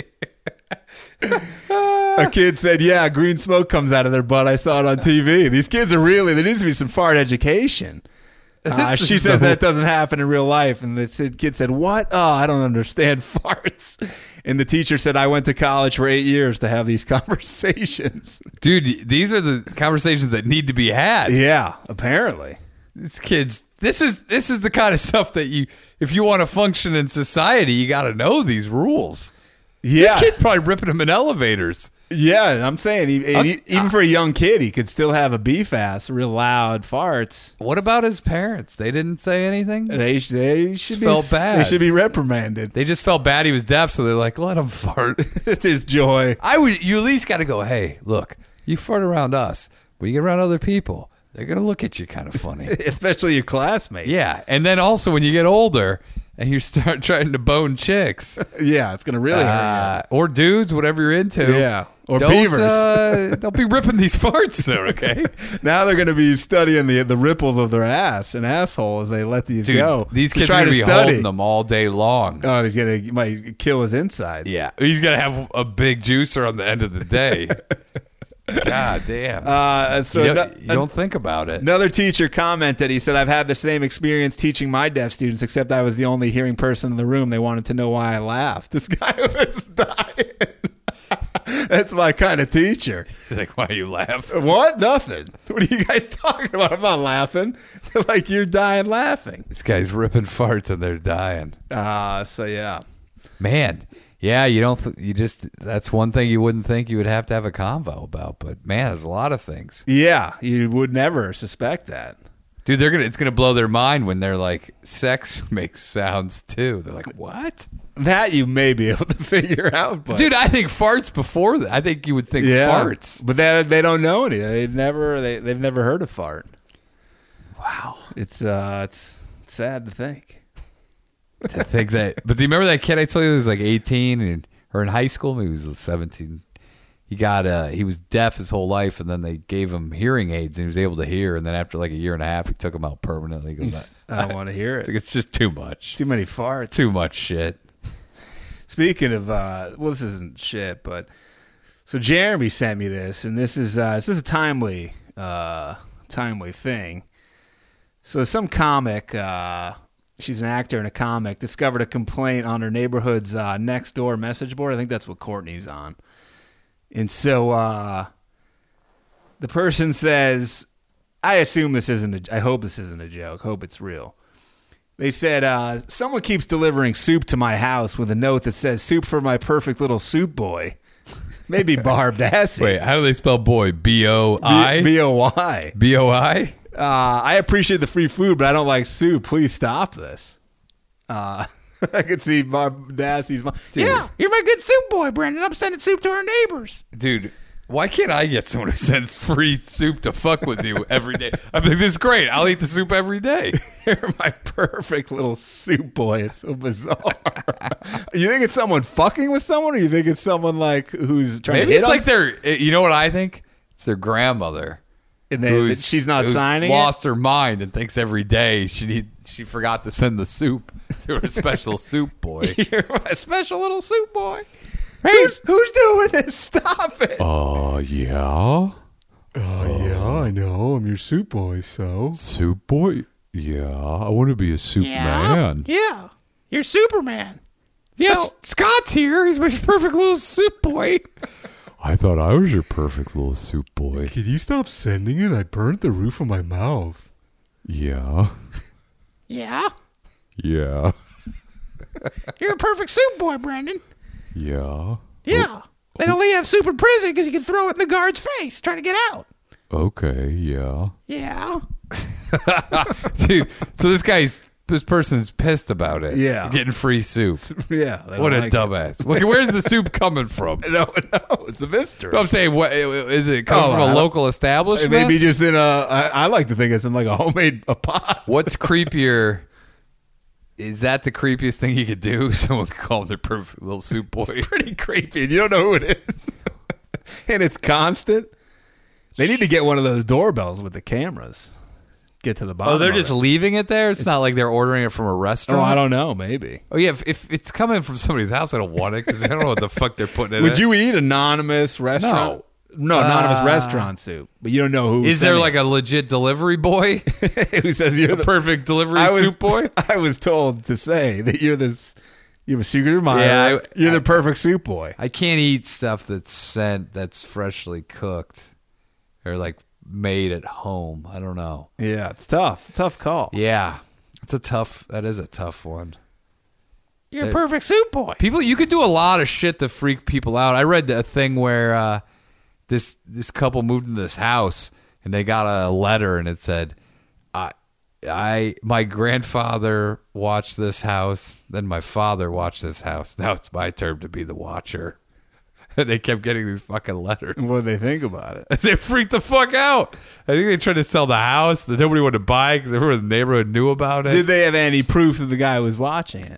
A kid said, "Yeah, green smoke comes out of their butt. I saw it on TV." These kids there needs to be some fart education. She says that doesn't happen in real life. And the kid said, "What? Oh, I don't understand farts." And the teacher said, "I went to college for 8 years to have these conversations." Dude, these are the conversations that need to be had. Yeah, apparently. These kids, this is the kind of stuff that if you want to function in society, you got to know these rules. Yeah. This kid's probably ripping them in elevators. Yeah, I'm saying even for a young kid, he could still have a beef ass, real loud farts. What about his parents? They didn't say anything? They should felt bad. They should be reprimanded. They just felt bad he was deaf, so they're like, let him fart. It's his joy. You at least got to go, hey, look, you fart around us. When you get around other people, they're going to look at you kind of funny. Especially your classmates. Yeah, and then also when you get older and you start trying to bone chicks. Yeah, it's going to really hurt or dudes, whatever you're into. Yeah. Or beavers. Don't be ripping these farts there, okay? Now they're going to be studying the ripples of their ass and asshole as they let these go. These kids are going to be holding them all day long. Oh, he might kill his insides. Yeah. He's going to have a big juicer on the end of the day. God damn. You don't think about it. Another teacher commented, he said, "I've had the same experience teaching my deaf students, except I was the only hearing person in the room. They wanted to know why I laughed." This guy was dying. That's my kind of teacher. Like, why you laugh? What? Nothing. What are you guys talking about? I'm not laughing. Like, you're dying laughing. This guy's ripping farts and they're dying. So yeah. Man, yeah, you don't. That's one thing you wouldn't think you would have to have a convo about. But man, there's a lot of things. Yeah, you would never suspect that. Dude, it's gonna blow their mind when they're like, sex makes sounds too. They're like, what? That you may be able to figure out, but Dude, I think farts before that. I think you would think farts. but they don't know any. They've never heard of fart. Wow, It's sad to think. to think that. But do you remember that kid I told you was like 18 or in high school? Maybe he was 17. He was deaf his whole life, and then they gave him hearing aids, and he was able to hear. And then after like a year and a half, he took them out permanently. He goes, I don't want to hear it. It's just too much. Too many farts. Too much shit. Speaking of, this isn't shit, but so Jeremy sent me this, and this is a timely thing. So some comic, she's an actor in a comic, discovered a complaint on her neighborhood's next door message board. I think that's what Courtney's on. And so the person says, I hope this isn't a joke. Hope it's real. They said, someone keeps delivering soup to my house with a note that says, soup for my perfect little soup boy. Maybe Barb Dassey. Wait, how do they spell boy? B-O-I? B-O-Y. B-O-I? I appreciate the free food, but I don't like soup. Please stop this. I could see Barb Dassey's mom. Yeah, you're my good soup boy, Brandon. I'm sending soup to our neighbors. Dude, why can't I get someone who sends free soup to fuck with you every day? I'm like, this is great. I'll eat the soup every day. You're my perfect little soup boy. It's so bizarre. You think it's someone fucking with someone, or you think it's someone like who's trying Maybe to hit it's on like you know what I think? It's their grandmother. And she's not signing lost her mind and thinks every day she forgot to send the soup to her special soup boy. You're my special little soup boy. Who's doing this? Stop it. Yeah? Yeah, I know. I'm your soup boy, so. Soup boy? Yeah, I want to be a soup man. Yeah. You're Superman. Yes, Scott's here. He's my perfect little soup boy. I thought I was your perfect little soup boy. Could you stop sending it? I burnt the roof of my mouth. Yeah. Yeah? Yeah. You're a perfect soup boy, Brandon. Yeah. Yeah. They only have soup in prison because you can throw it in the guard's face trying to get out. Okay, yeah. Yeah. Dude, so this person's pissed about it. Yeah. Getting free soup. Yeah. What a dumbass. Where's the soup coming from? No, it's a mystery. I'm saying, what is it coming from a local establishment? Maybe just in I like to think it's in like a homemade pot. What's creepier? Is that the creepiest thing you could do? Someone could call them their perfect little soup boy. Pretty creepy, and you don't know who it is. And it's constant. They need to get one of those doorbells with the cameras. Get to the bottom. Oh, they're of just it. leaving it there? It's not like they're ordering it from a restaurant? Oh, I don't know. Maybe. Oh, yeah. If it's coming from somebody's house, I don't want it because I don't know what the fuck they're putting in it. Would you eat anonymous restaurant? No, anonymous restaurant soup. But you don't know who. Is there like a legit delivery boy who says you're the perfect delivery soup boy? I was told to say that you have a secret admirer. Yeah, you're the perfect soup boy. I can't eat stuff that's freshly cooked or like made at home. I don't know. Yeah, it's tough. Tough call. Yeah, that is a tough one. You're a perfect soup boy. People, you could do a lot of shit to freak people out. I read a thing where this couple moved into this house and they got a letter and it said, my grandfather watched this house, then my father watched this house. Now it's my turn to be the watcher. And they kept getting these fucking letters. What do they think about it? They freaked the fuck out. I think they tried to sell the house that nobody wanted to buy because everyone in the neighborhood knew about it. Did they have any proof that the guy was watching it?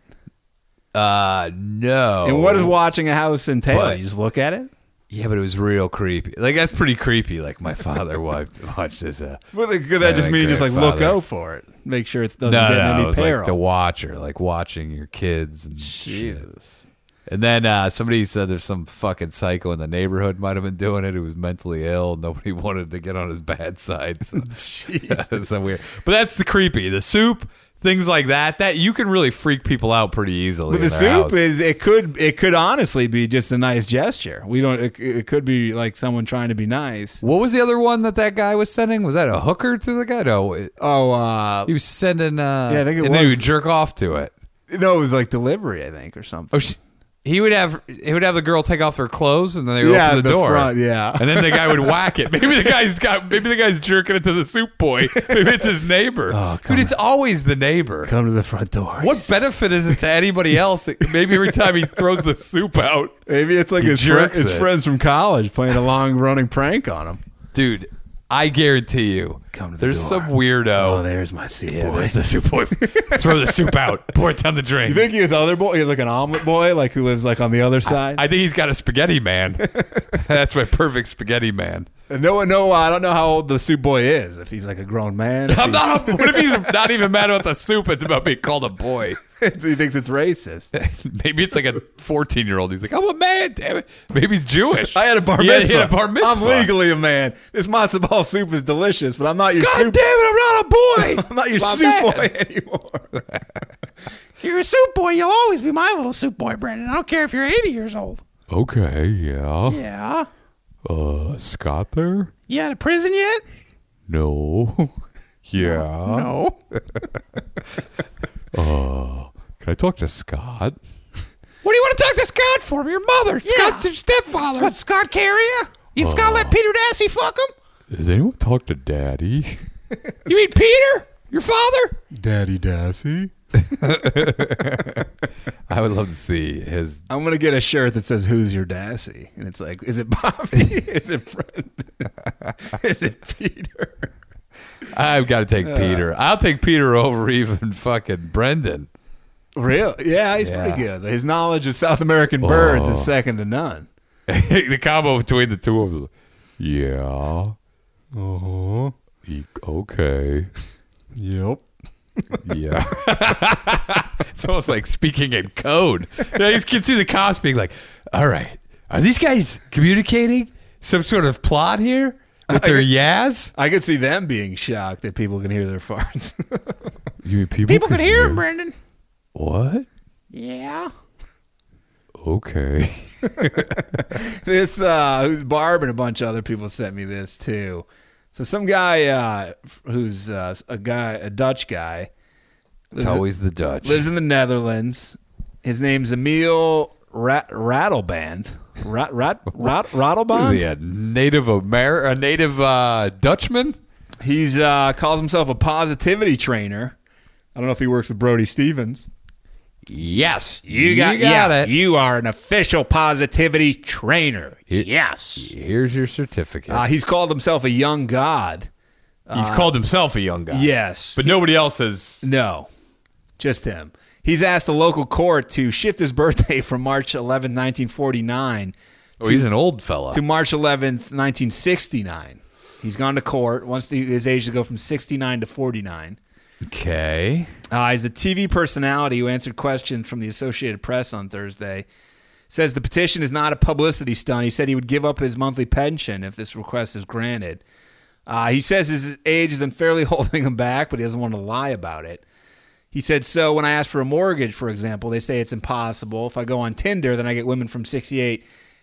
No. And what does watching a house entail? You just look at it? Yeah, but it was real creepy. Like, that's pretty creepy. Like, my father watched this. Well, could that just mean just like look out for it? Make sure it doesn't get in any it was peril. like the watcher, like watching your kids and Jesus. shit. And then somebody said there's some fucking psycho in the neighborhood might have been doing it who was mentally ill. Nobody wanted to get on his bad side. So, that's so weird. But that's the creepy. The soup, things like that you can really freak people out pretty easily. But the soup is it could honestly be just a nice gesture. We don't. It could be like someone trying to be nice. What was the other one that guy was sending? Was that a hooker to the guy? No. He was sending. I think it and was. then he would jerk off to it. No, it was like delivery, I think, or something. Oh, he would have the girl take off her clothes and then they would open the door. Front, yeah. And then the guy would whack it. Maybe the guy's jerking it to the soup boy. Maybe it's his neighbor. Dude, it's always the neighbor. Come to the front door. What benefit is it to anybody else? Maybe every time he throws the soup out. Maybe it's like his friends from college playing a long running prank on him. Dude, I guarantee you, there's some weirdo. Oh, there's my soup boy. There's the soup boy. Throw the soup out. Pour it down the drain. You think he has other boy? He has like an omelet boy, like who lives like on the other side. I think he's got a spaghetti man. That's my perfect spaghetti man. No, I don't know how old the soup boy is. If he's like a grown man. What if he's not even mad about the soup? It's about being called a boy. He thinks it's racist. Maybe it's like a 14-year-old. He's like, I'm a man, damn it. Maybe he's Jewish. I had a bar mitzvah. He had a bar mitzvah. I'm legally a man. This matzo ball soup is delicious, but I'm not your God soup. damn it, I'm not a boy. I'm not your soup boy anymore. You're a soup boy. You'll always be my little soup boy, Brendan. I don't care if you're 80 years old. Okay, yeah. Yeah. Scott there? You out of prison yet? No. Yeah. No. Can I talk to Scott? What do you want to talk to Scott for? Your mother. Yeah. Scott's your stepfather. What, Scott carry you? You Scott let Peter Dassey fuck him? Does anyone talk to Daddy? You mean Peter? Your father? Daddy Dassey? I would love to see his. I'm going to get a shirt that says, "Who's your Dassey?" And it's like, is it Bobby? Is it Brendan? Is it Peter? I've got to take Peter. I'll take Peter over even fucking Brendan. Really? Yeah, he's pretty good. His knowledge of South American birds is second to none. The combo between the two of them. Yeah. Uh-huh. Okay. Yep. Yeah. It's almost like speaking in code. You can see the cops being like, all right, are these guys communicating some sort of plot here with their yas? I could see them being shocked that people can hear their farts. You mean people can hear him, Brendan. What? Yeah. Okay. This Barb and a bunch of other people sent me this too. So some guy who's a Dutch guy. It's always the Dutch. Lives in the Netherlands. His name's Emil Rattleband. Rattleband? Is he a native Dutchman? He's calls himself a positivity trainer. I don't know if he works with Brody Stevens. Yes, you got it. You are an official positivity trainer. Yes. Here's your certificate. He's called himself a young god. He's called himself a young god. Yes. But nobody else has. No, just him. He's asked a local court to shift his birthday from March 11, 1949. He's an old fella. To March 11th, 1969. He's gone to court. Wants his age to go from 69 to 49. Okay. He's the TV personality who answered questions from the Associated Press on Thursday. Says the petition is not a publicity stunt. He said he would give up his monthly pension if this request is granted. He says his age is unfairly holding him back, but he doesn't want to lie about it. He said, so when I ask for a mortgage, for example, they say it's impossible. If I go on Tinder, then I get women from 68,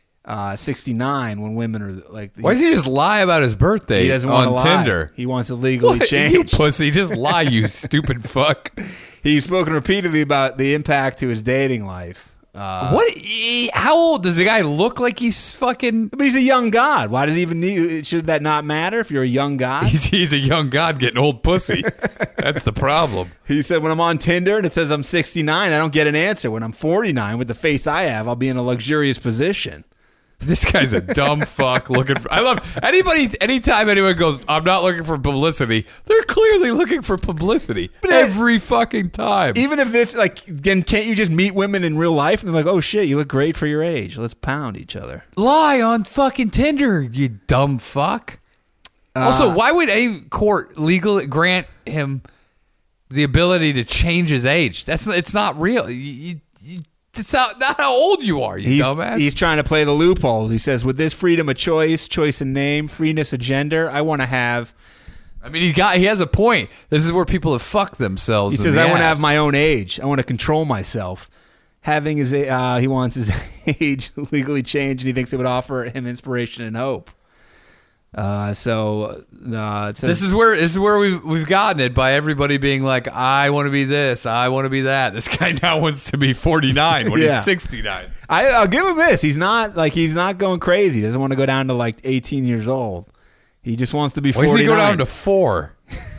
69 when women are like... Why does he just lie about his birthday he doesn't want on to lie. Tinder? He wants to legally change. You pussy, just lie, you stupid fuck. He's spoken repeatedly about the impact to his dating life. What? How old does the guy look like? He's fucking. But he's a young god. Why does he even need? Should that not matter if you're a young god? He's a young god getting old pussy. That's the problem. He said, when I'm on Tinder and it says I'm 69, I don't get an answer. When I'm 49, with the face I have, I'll be in a luxurious position. This guy's a dumb fuck looking for. I love anytime anyone goes, I'm not looking for publicity, they're clearly looking for publicity. But every fucking time. Even if this, like, then can't you just meet women in real life and they're like, oh shit, you look great for your age. Let's pound each other. Lie on fucking Tinder, you dumb fuck. Also, why would any court legally grant him the ability to change his age? It's not real. It's not how old you are, you dumbass. He's trying to play the loopholes. He says, with this freedom of choice in name, freeness of gender, I want to have I mean, he has a point. This is where people have fucked themselves. He says, I want to have my own age. I want to control myself. Having his, he wants his age legally changed, and he thinks it would offer him inspiration and hope. It says, This is where we've gotten it by everybody being like, I want to be this, I want to be that. This guy now wants to be 49 when Yeah. he's 69. I'll give him this. He's not going crazy. He doesn't want to go down to like 18 years old. He just wants to be 49. Why does he go down to 4?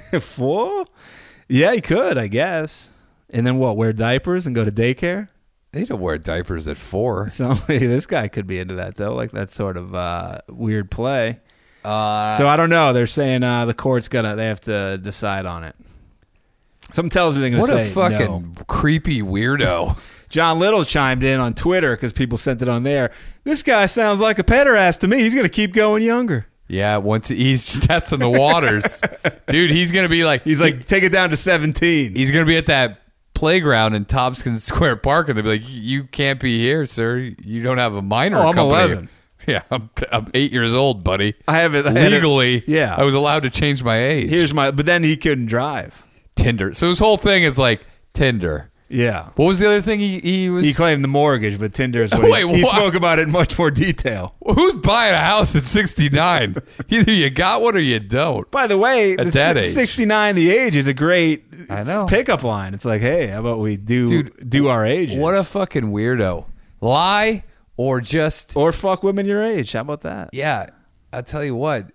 4? Yeah, he could, I guess. And then what? Wear diapers and go to daycare? They don't wear diapers at 4. So this guy could be into that though, like that sort of weird play. So I don't know. They're saying the court's they have to decide on it. Something tells me they're going to say what a fucking no. creepy weirdo. John Little chimed in on Twitter because people sent it on there. This guy sounds like a pederast to me. He's going to keep going younger. Yeah, once he's testing the waters, dude, he's going to be like, Take it down to 17. he's going to be at that playground in Tompkins Square Park, and they'll be like, you can't be here, sir. You don't have a minor. Oh, I'm company." 11. Yeah, I'm 8 years old, buddy. I have it Legally, yeah. I was allowed to change my age. But then he couldn't drive. Tinder. So his whole thing is like Tinder. Yeah. What was the other thing he was? He claimed the mortgage, but Tinder is what he what? spoke about it in much more detail. Who's buying a house at 69? Either you got one or you don't. By the way, At that age. 69, the age, is a great I know. pickup line. It's like, hey, how about we do our ages? What a fucking weirdo. Lie or just Or fuck women your age. How about that? yeah. I'll tell you what.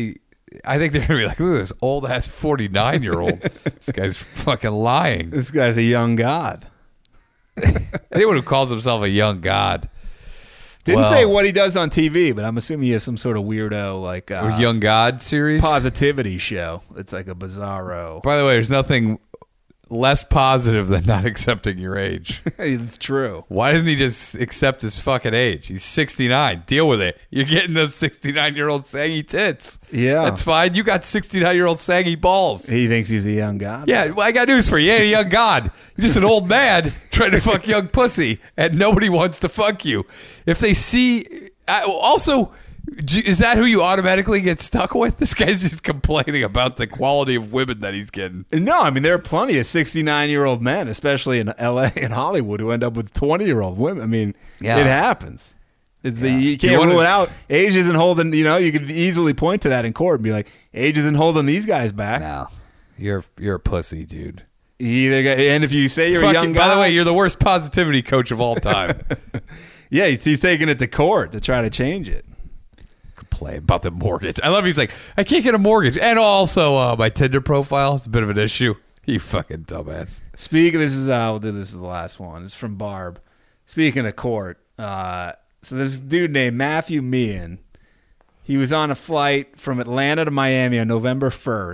I think they're gonna be like, look at this old ass 49-year-old. This guy's fucking lying. This guy's a young god. Anyone who calls himself a young god. Didn't Well, say what he does on TV, but I'm assuming he has some sort of weirdo like or young god series. positivity show. It's like a bizarro. By the way, there's nothing less positive than not accepting your age. It's true. Why doesn't he just accept his fucking age? He's 69. Deal with it. You're getting those 69-year-old saggy tits. Yeah. That's fine. You got 69-year-old saggy balls. He thinks he's a young god. Yeah, well, I got news for you. You ain't a young god. You're just an old man trying to fuck young pussy, and nobody wants to fuck you. If they see... Also... Is that who you automatically get stuck with? This guy's just complaining about the quality of women that he's getting. No, I mean, there are plenty of 69-year-old men, especially in L.A. and Hollywood, who end up with 20-year-old women. I mean, Yeah. it happens. You can't wanna- rule it out. Age isn't holding, you could easily point to that in court and be like, age isn't holding these guys back. No, you're a pussy, dude. And if you say you're a Fucking- young guy. by the way, you're the worst positivity coach of all time. yeah, he's taking it to court to try to change it. Play about the mortgage. I love he's like, I can't get a mortgage. And also my Tinder profile, it's a bit of an issue. You fucking dumbass. We'll do this is the last one. It's from Barb. Speaking of court, so there's a dude named Matthew Meehan. He was on a flight from Atlanta to Miami on November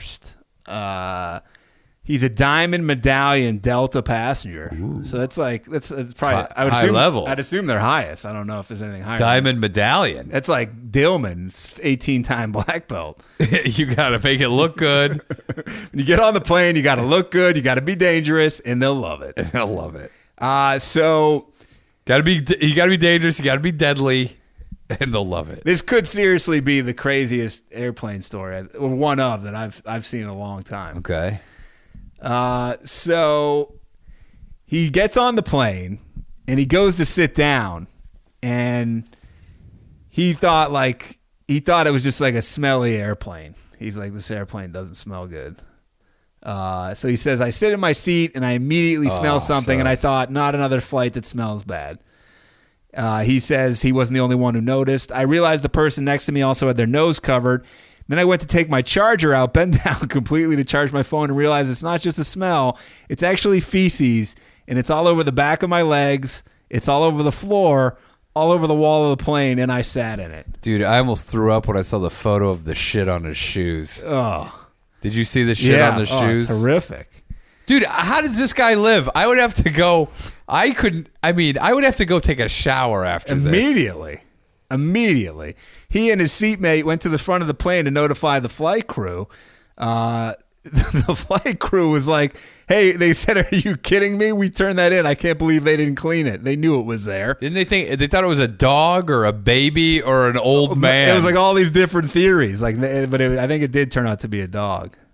1st. He's a Diamond Medallion Delta passenger. Ooh. So that's probably High- high level. I'd assume they're highest. I don't know if there's anything higher. Diamond medallion. That's like Dillman's 18-time black belt. You got to make it look good. When you get on the plane, you got to look good, you got to be dangerous, and they'll love it. I love it. So You got to be dangerous. You got to be deadly, and they'll love it. this could seriously be the craziest airplane story, or one of that I've seen in a long time. Okay. So he gets on the plane and he goes to sit down, and he thought it was just like a smelly airplane. He's like, this airplane doesn't smell good. So he says, I sit in my seat and I immediately smell something, and I thought, not another flight that smells bad. He says he wasn't the only one who noticed. I realized the person next to me also had their nose covered. Then I went to take my charger out, bend down completely to charge my phone, and realized it's not just a smell. It's actually feces, and it's all over the back of my legs. It's all over the floor, all over the wall of the plane, and I sat in it. Dude, I almost threw up when I saw the photo of the shit on his shoes. Oh, Did you see the shit on the shoes? It's horrific. Dude, how does this guy live? I would have to go. I would have to go take a shower after this. Immediately. He and his seatmate went to the front of the plane to notify the flight crew. The flight crew was like, hey, they said, are you kidding me? We turned that in. I can't believe they didn't clean it. They knew it was there. Didn't they thought it was a dog or a baby or an old man? It was like all these different theories. I think it did turn out to be a dog.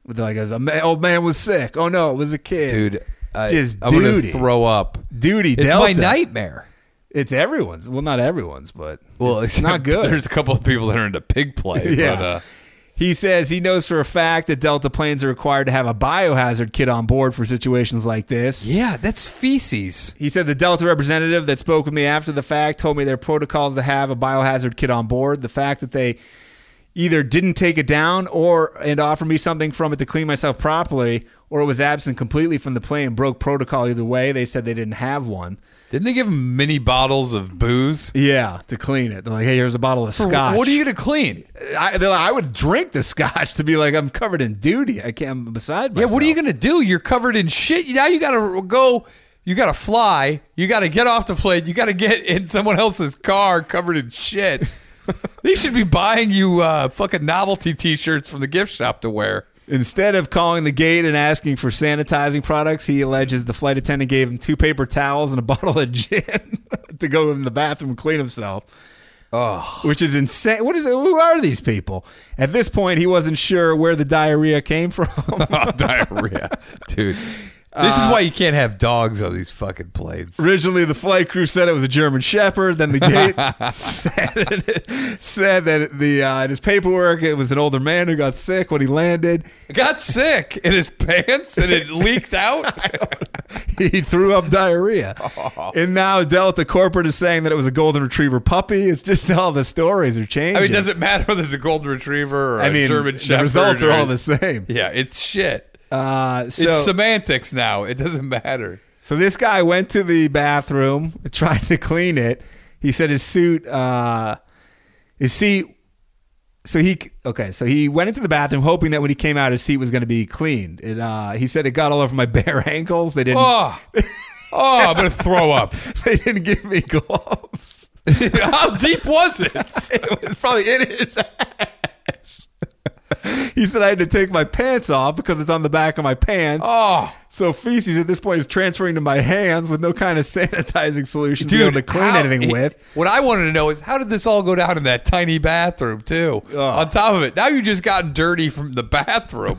They're like, old man was sick. Oh, no, it was a kid. Dude, I'm Just going to duty. throw up. Duty It's Delta. my nightmare. It's everyone's. Well, not everyone's, but Well, it's not good. There's a couple of people that are into pig play. Yeah. But, He says he knows for a fact that Delta planes are required to have a biohazard kit on board for situations like this. yeah, that's feces. He said the Delta representative that spoke with me after the fact told me their protocols to have a biohazard kit on board. The fact that they either didn't take it down and offer me something from it to clean myself properly, or it was absent completely from the plane, broke protocol either way. They said they didn't have one. Didn't they give them mini bottles of booze? Yeah, to clean it. They're like, hey, here's a bottle of scotch. What are you going to clean? I would drink the scotch to be like, I'm covered in duty. I'm beside myself. Yeah, what are you going to do? You're covered in shit. Now you got to go. You got to fly. You got to get off the plane. You got to get in someone else's car covered in shit. They should be buying you fucking novelty T-shirts from the gift shop to wear. Instead of calling the gate and asking for sanitizing products, he alleges the flight attendant gave him 2 paper towels and a bottle of gin to go in the bathroom and clean himself. Oh, Which is insane. Who are these people? At this point, he wasn't sure where the diarrhea came from. diarrhea, dude. This is why you can't have dogs on these fucking planes. Originally, the flight crew said it was a German Shepherd. Then the gate said that in his paperwork it was an older man who got sick when he landed. Got sick in his pants and it leaked out. He threw up diarrhea. And now Delta Corporate is saying that it was a golden retriever puppy. It's just all the stories are changing. I mean, does it matter whether it's a golden retriever or a German Shepherd? The results are all the same. Yeah, it's shit. So, It's semantics now. It doesn't matter. So this guy went to the bathroom, tried to clean it. He said his seat. So he went into the bathroom hoping that when he came out, his seat was going to be cleaned. He said it got all over my bare ankles. They didn't. Oh, I'm gonna throw up. They didn't give me gloves. How deep was it? It was probably in his ass. He said I had to take my pants off because it's on the back of my pants. Oh, So feces at this point is transferring to my hands with no kind of sanitizing solution to be able to clean anything with. What I wanted to know is how did this all go down in that tiny bathroom too? On top of it, now you just gotten dirty from the bathroom.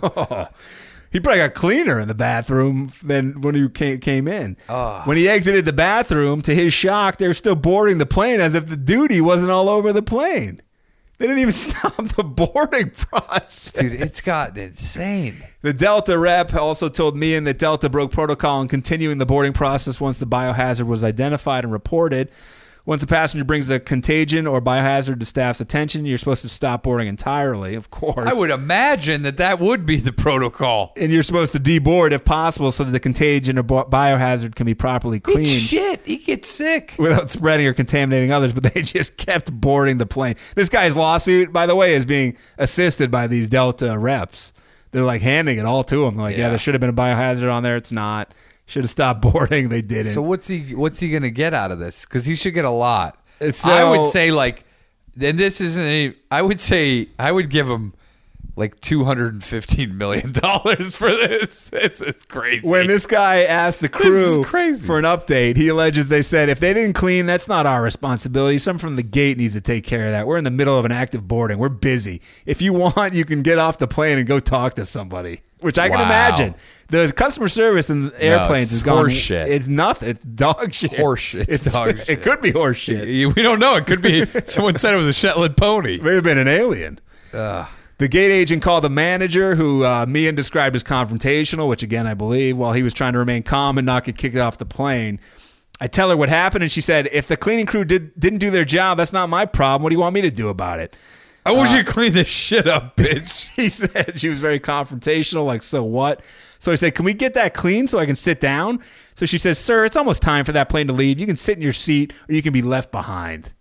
He probably got cleaner in the bathroom than when he came in. When he exited the bathroom, to his shock, they were still boarding the plane as if the duty wasn't all over the plane. They didn't even stop the boarding process. Dude, it's gotten insane. The Delta rep also told Meehan that Delta broke protocol in continuing the boarding process once the biohazard was identified and reported. Once a passenger brings a contagion or biohazard to staff's attention, you're supposed to stop boarding entirely, of course. I would imagine that would be the protocol. And you're supposed to deboard if possible so that the contagion or biohazard can be properly cleaned. It's shit. He gets sick. Without spreading or contaminating others, but they just kept boarding the plane. This guy's lawsuit, by the way, is being assisted by these Delta reps. They're like handing it all to him. They're like, yeah, there should have been a biohazard on there. It's not. Should have stopped boarding. They didn't. So what's he going to get out of this? Because he should get a lot. So- I would say and this isn't I would give him like $215 million for this. This is crazy. When this guy asked the This is crew crazy. for an update, he alleges they said, if they didn't clean, that's not our responsibility. Someone from the gate needs to take care of that. We're in the middle of an active boarding. We're busy. If you want, you can get off the plane and go talk to somebody, which I can Wow. imagine. The customer service in airplanes it's is gone. horse shit. It's nothing. It's dog shit. Horse shit. It's dog shit. It could be horse shit. We don't know. It could be someone said it was a Shetland pony. May have been an alien. The gate agent called the manager, who Meehan described as confrontational, which again I believe, while he was trying to remain calm and not get kicked off the plane. I tell her what happened, and she said, if the cleaning crew didn't do their job, that's not my problem. What do you want me to do about it? I want you to clean this shit up, bitch. He said she was very confrontational, like, so what? So I said, can we get that clean so I can sit down? So she says, sir, it's almost time for that plane to leave. You can sit in your seat or you can be left behind.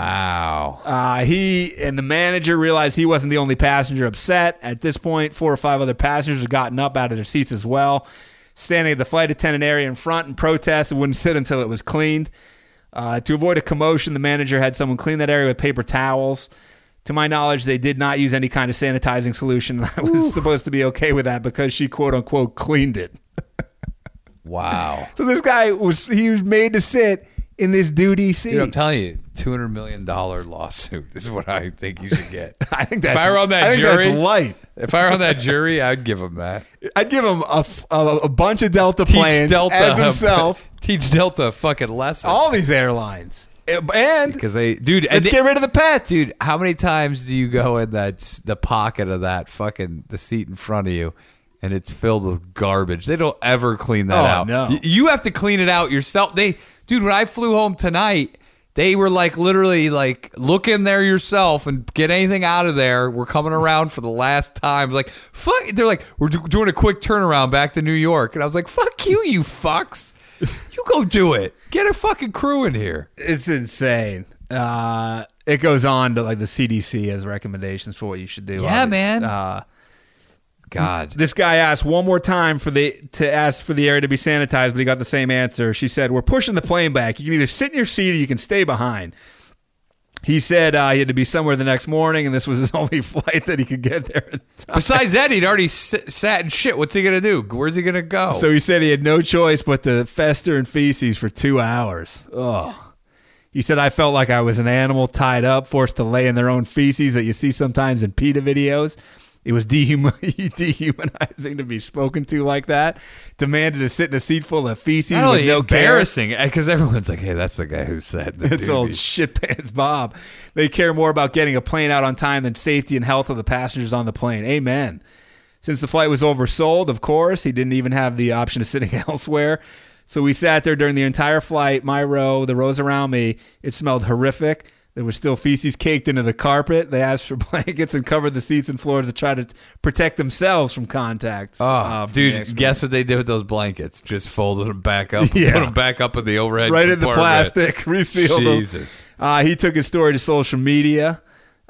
Wow. He and the manager realized he wasn't the only passenger upset. At this point, 4 or 5 other passengers had gotten up out of their seats as well, standing at the flight attendant area in front in protest and wouldn't sit until it was cleaned. To avoid a commotion, the manager had someone clean that area with paper towels. To my knowledge, they did not use any kind of sanitizing solution. I was supposed to be okay with that because she, quote unquote, cleaned it. Wow. So this guy was made to sit in this duty seat. Dude, I'm telling you, $200 million lawsuit is what I think you should get. I think if I were on that jury, that's light. If I were on that jury, I'd give him that. I'd give him a bunch of Delta planes as himself. Teach Delta a fucking lesson. All these airlines. And because let's get rid of the pets. Dude, how many times do you go in the pocket of that fucking the seat in front of you and it's filled with garbage? They don't ever clean that out. No. You have to clean it out yourself. Dude, when I flew home tonight, they were like literally like, look in there yourself and get anything out of there. We're coming around for the last time. Like, fuck. They're like, we're doing a quick turnaround back to New York. And I was like, fuck you, you fucks. You go do it. Get a fucking crew in here. It's insane. It goes on to like the CDC has recommendations for what you should do. Yeah, man. God. This guy asked one more time to ask for the area to be sanitized, but he got the same answer. She said, we're pushing the plane back. You can either sit in your seat or you can stay behind. He said he had to be somewhere the next morning, and this was his only flight that he could get there in time. Besides that, he'd already sat in shit. What's he going to do? Where's he going to go? So he said he had no choice but to fester in feces for 2 hours. Ugh. He said, I felt like I was an animal tied up, forced to lay in their own feces that you see sometimes in PETA videos. It was dehumanizing to be spoken to like that. Demanded to sit in a seat full of feces Not only with no embarrassing, because everyone's like, hey, that's the guy who said that. It's old shitpants Bob. They care more about getting a plane out on time than safety and health of the passengers on the plane. Amen. Since the flight was oversold, of course, he didn't even have the option of sitting elsewhere. So we sat there during the entire flight, my row, the rows around me. It smelled horrific. There was still feces caked into the carpet. They asked for blankets and covered the seats and floors to try to protect themselves from contact. Dude, guess what they did with those blankets? Just folded them back up, and put them back up in the overhead right in the plastic, resealed them. Jesus. He took his story to social media.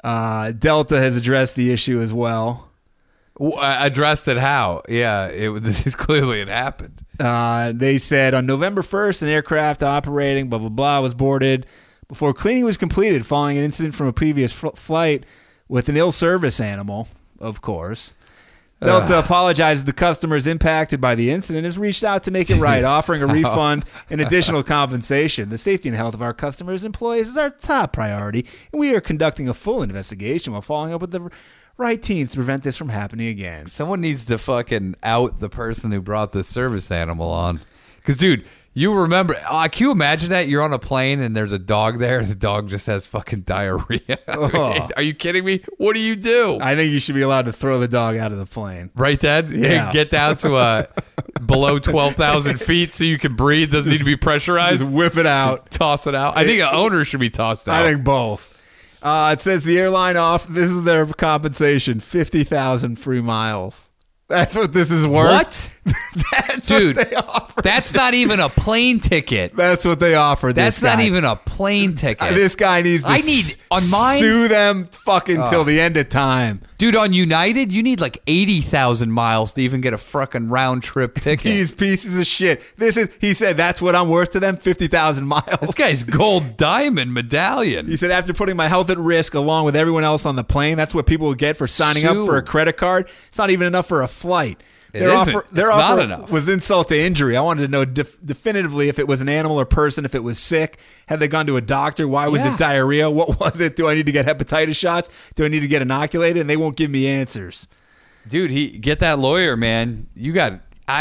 Delta has addressed the issue as well. Addressed it how? Yeah, this is clearly it happened. They said on November 1st, an aircraft operating blah, blah, blah was boarded before cleaning was completed following an incident from a previous flight with an ill service animal, of course. Delta apologized to the customers impacted by the incident, has reached out to make it right, offering a refund and additional compensation. The safety and health of our customers and employees is our top priority, and we are conducting a full investigation while following up with the right teams to prevent this from happening again. Someone needs to fucking out the person who brought this service animal on. Because, dude, you remember, can you imagine that? You're on a plane and there's a dog there and the dog just has fucking diarrhea. Are you kidding me? What do you do? I think you should be allowed to throw the dog out of the plane. Right, Dad? Yeah. Get down to below 12,000 feet so you can breathe. Doesn't need to be pressurized. Just whip it out. Toss it out. I think an owner should be tossed out. I think both. It says the airline this is their compensation, 50,000 free miles. That's what this is worth. What? That's Dude, what they offer. That's not even a plane ticket. That's what they offer. That's not even a plane ticket. This guy needs to on mine, sue them fucking till the end of time. Dude, on United, you need like 80,000 miles to even get a fucking round trip ticket. These pieces of shit. He said, that's what I'm worth to them, 50,000 miles. This guy's gold diamond medallion. He said, after putting my health at risk along with everyone else on the plane, that's what people will get for signing up for a credit card. It's not even enough for a flight. Their offer not enough. Was insult to injury. I wanted to know definitively if it was an animal or person, if it was sick. Had they gone to a doctor? Why was it diarrhea? What was it? Do I need to get hepatitis shots? Do I need to get inoculated? And they won't give me answers. Dude, get that lawyer, man. You got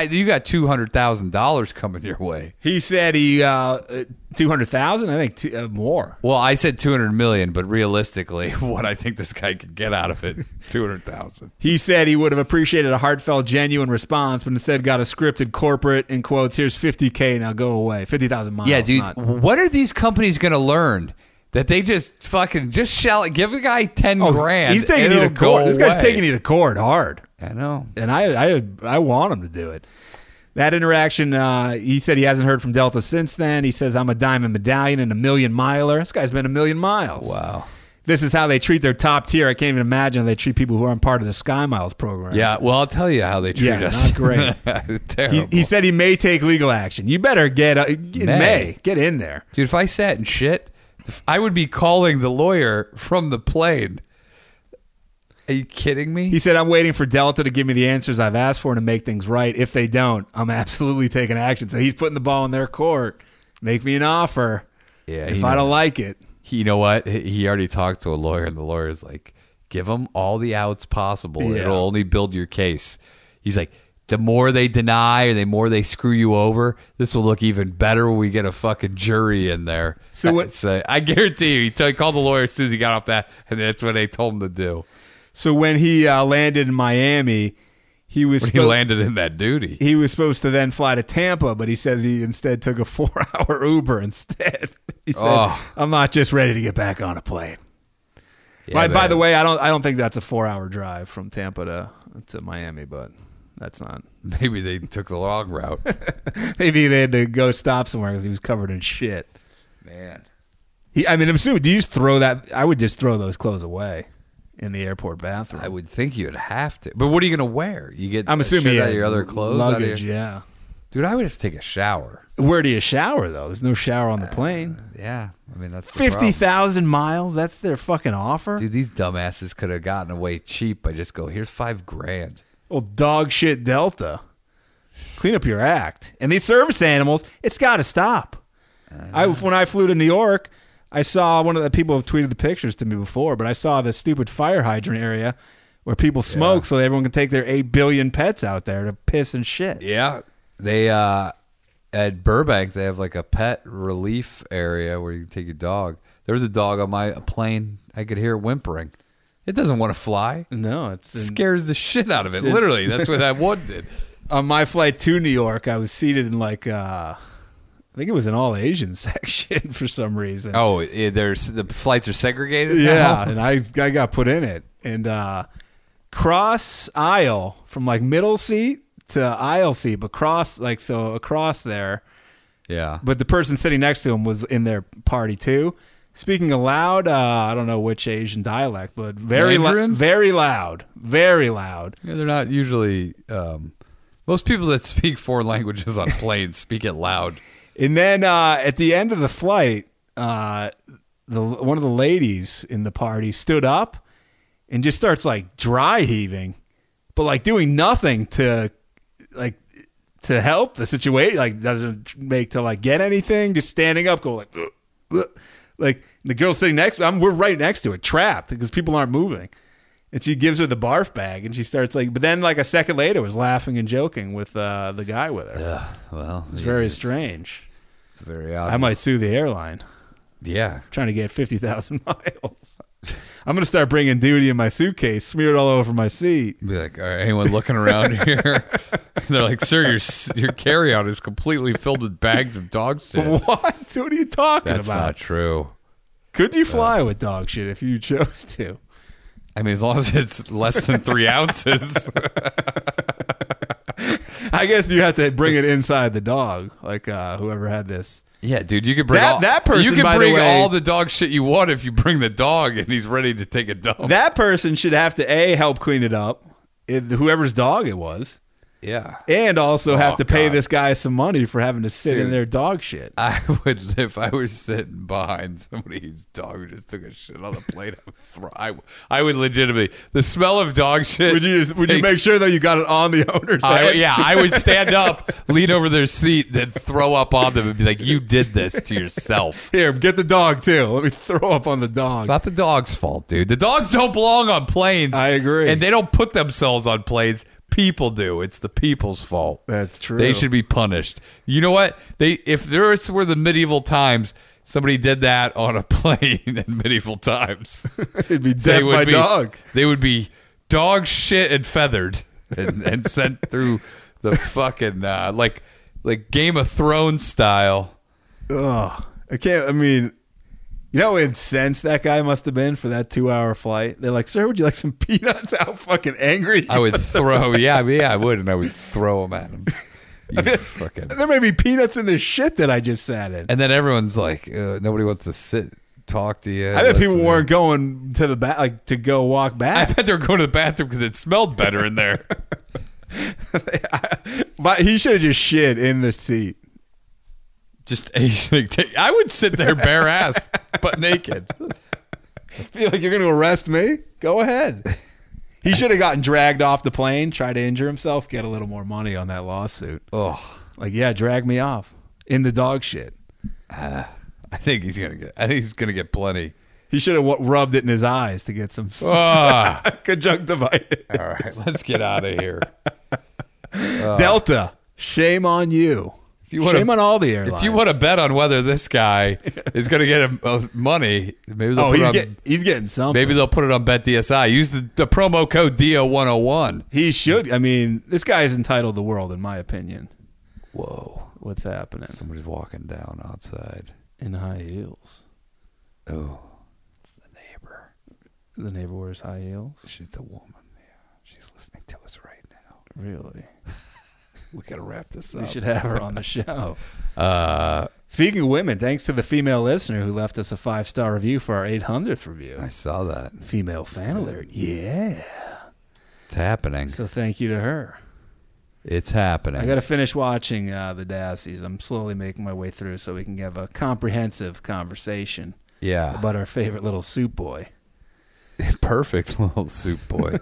$200,000 coming your way. He said 200,000. I think more. Well, I said 200 million, but realistically, what I think this guy could get out of it, 200,000. He said he would have appreciated a heartfelt, genuine response, but instead got a scripted corporate, in quotes, here's 50K, now go away. 50,000 miles. Yeah, dude. What are these companies going to learn? That they just fucking give the guy 10 grand. He's taking you to court. This guy's taking you to court hard. I know. And I want him to do it. That interaction, he said he hasn't heard from Delta since then. He says, I'm a diamond medallion and a million miler. This guy's been a million miles. Wow. This is how they treat their top tier. I can't even imagine how they treat people who aren't part of the Sky Miles program. Yeah, well, I'll tell you how they treat us. Not great. Terrible. He said he may take legal action. You better get in there. Dude, if I sat in shit, I would be calling the lawyer from the plane. Are you kidding me? He said, I'm waiting for Delta to give me the answers I've asked for and to make things right. If they don't, I'm absolutely taking action. So he's putting the ball in their court. Make me an offer. Yeah, If I don't like it, you know what? He already talked to a lawyer, and the lawyer is like, give them all the outs possible. Yeah. It'll only build your case. He's like, the more they deny or the more they screw you over, this will look even better when we get a fucking jury in there. So I guarantee you, he called the lawyer as soon as he got off that, and that's what they told him to do. So when he landed in Miami, he landed in that duty. He was supposed to then fly to Tampa, but he says he instead took a 4-hour Uber instead. He said, "I'm not just ready to get back on a plane." Yeah, by the way, I don't think that's a 4-hour drive from Tampa to Miami, but that's not. Maybe they took the long route. Maybe they had to go stop somewhere because he was covered in shit. Man, I'm assuming. Do you just throw that? I would just throw those clothes away in the airport bathroom. I would think you'd have to. But what are you going to wear? You get I'm assuming out of your other clothes, luggage. Yeah, dude, I would have to take a shower. Where do you shower though? There's no shower on the plane. Yeah, I mean that's 50,000 miles. That's their fucking offer. Dude, these dumbasses could have gotten away cheap by just go, here's $5,000. Well, dog shit Delta. Clean up your act. And these service animals, it's got to stop. When I flew to New York, I saw one of the people have tweeted the pictures to me before, but I saw the stupid fire hydrant area where people smoke so that everyone can take their 8 billion pets out there to piss and shit. Yeah. They, at Burbank, they have like a pet relief area where you can take your dog. There was a dog on my plane. I could hear it whimpering. It doesn't want to fly. No, it scares the shit out of it. Literally, that's what that one did. On my flight to New York, I was seated in like I think it was an all Asian section for some reason. Oh, the flights are segregated now? Yeah, and I got put in it. And cross aisle from like middle seat to aisle seat, but across there. Yeah. But the person sitting next to him was in their party too. Speaking aloud, I don't know which Asian dialect, but very very loud. Yeah, they're not usually. Most people that speak foreign languages on planes speak it loud. And then at the end of the flight, one of the ladies in the party stood up and just starts like dry heaving, but like doing nothing to help the situation. Like doesn't make to like get anything. Just standing up, going like. Like the girl sitting next to we're right next to it, trapped because people aren't moving. And she gives her the barf bag, and she starts like. But then, like a second later, was laughing and joking with the guy with her. Yeah, well, it's very strange. It's very odd. I might sue the airline. Yeah, I'm trying to get 50,000 miles. I'm gonna start bringing duty in my suitcase, smeared all over my seat. Be like, all right, anyone looking around here? They're like, sir, your carry-on is completely filled with bags of dog shit. What? What are you talking about? That's not true. Could you fly with dog shit if you chose to? I mean, as long as it's less than 3 ounces. I guess you have to bring it inside the dog, like whoever had this. Yeah, dude, you could bring that person. You can by bring the way, all the dog shit you want if you bring the dog and he's ready to take a dump. That person should have to help clean it up, whoever's dog it was. Yeah, and also have to pay this guy some money for having to sit in their dog shit. I would, if I were sitting behind somebody whose dog just took a shit on the plate, I would legitimately. The smell of dog shit. Would you make sure that you got it on the owner's head? Yeah, I would stand up, lean over their seat, then throw up on them and be like, "You did this to yourself." Here, get the dog too. Let me throw up on the dog. It's not the dog's fault, dude. The dogs don't belong on planes. I agree, and they don't put themselves on planes. People do. It's the people's fault. That's true. They should be punished. You know what? If this were the medieval times, somebody did that on a plane in medieval times. It'd be death by dog. They would be dog shit and feathered and sent through the fucking like Game of Thrones style. Ugh. I mean, you know how incensed that guy must have been for that 2-hour flight? They're like, sir, would you like some peanuts? How fucking angry I would throw, I would, and I would throw them at him. There may be peanuts in the shit that I just sat in. And then everyone's like, nobody wants to talk to you. I bet people weren't going to the back, to go walk back. I bet they were going to the bathroom because it smelled better in there. But he should have just shit in the seat. I would sit there bare ass, but naked. Feel like you're going to arrest me? Go ahead. He should have gotten dragged off the plane, try to injure himself, get a little more money on that lawsuit. Oh, like, yeah, drag me off in the dog shit. I think he's gonna get plenty. He should have rubbed it in his eyes to get some conjunctivitis. All right, let's get out of here. Delta, shame on you. Shame on all the airlines. If you want to bet on whether this guy is going to get money, maybe they'll he's getting something. Maybe they'll put it on BetDSI. Use the promo code DO101. He should. I mean, this guy is entitled to the world, in my opinion. Whoa. What's happening? Somebody's walking down outside. In high heels. Oh, it's the neighbor. The neighbor wears high heels? She's a woman. Yeah, she's listening to us right now. Really? We got to wrap this up. We should have her on the show. Speaking of women, thanks to the female listener who left us a 5-star review for our 800th review. I saw that. Female fan alert. Yeah. It's happening. So thank you to her. It's happening. I got to finish watching the Dassies. I'm slowly making my way through so we can have a comprehensive conversation about our favorite little soup boy. Perfect little soup boy.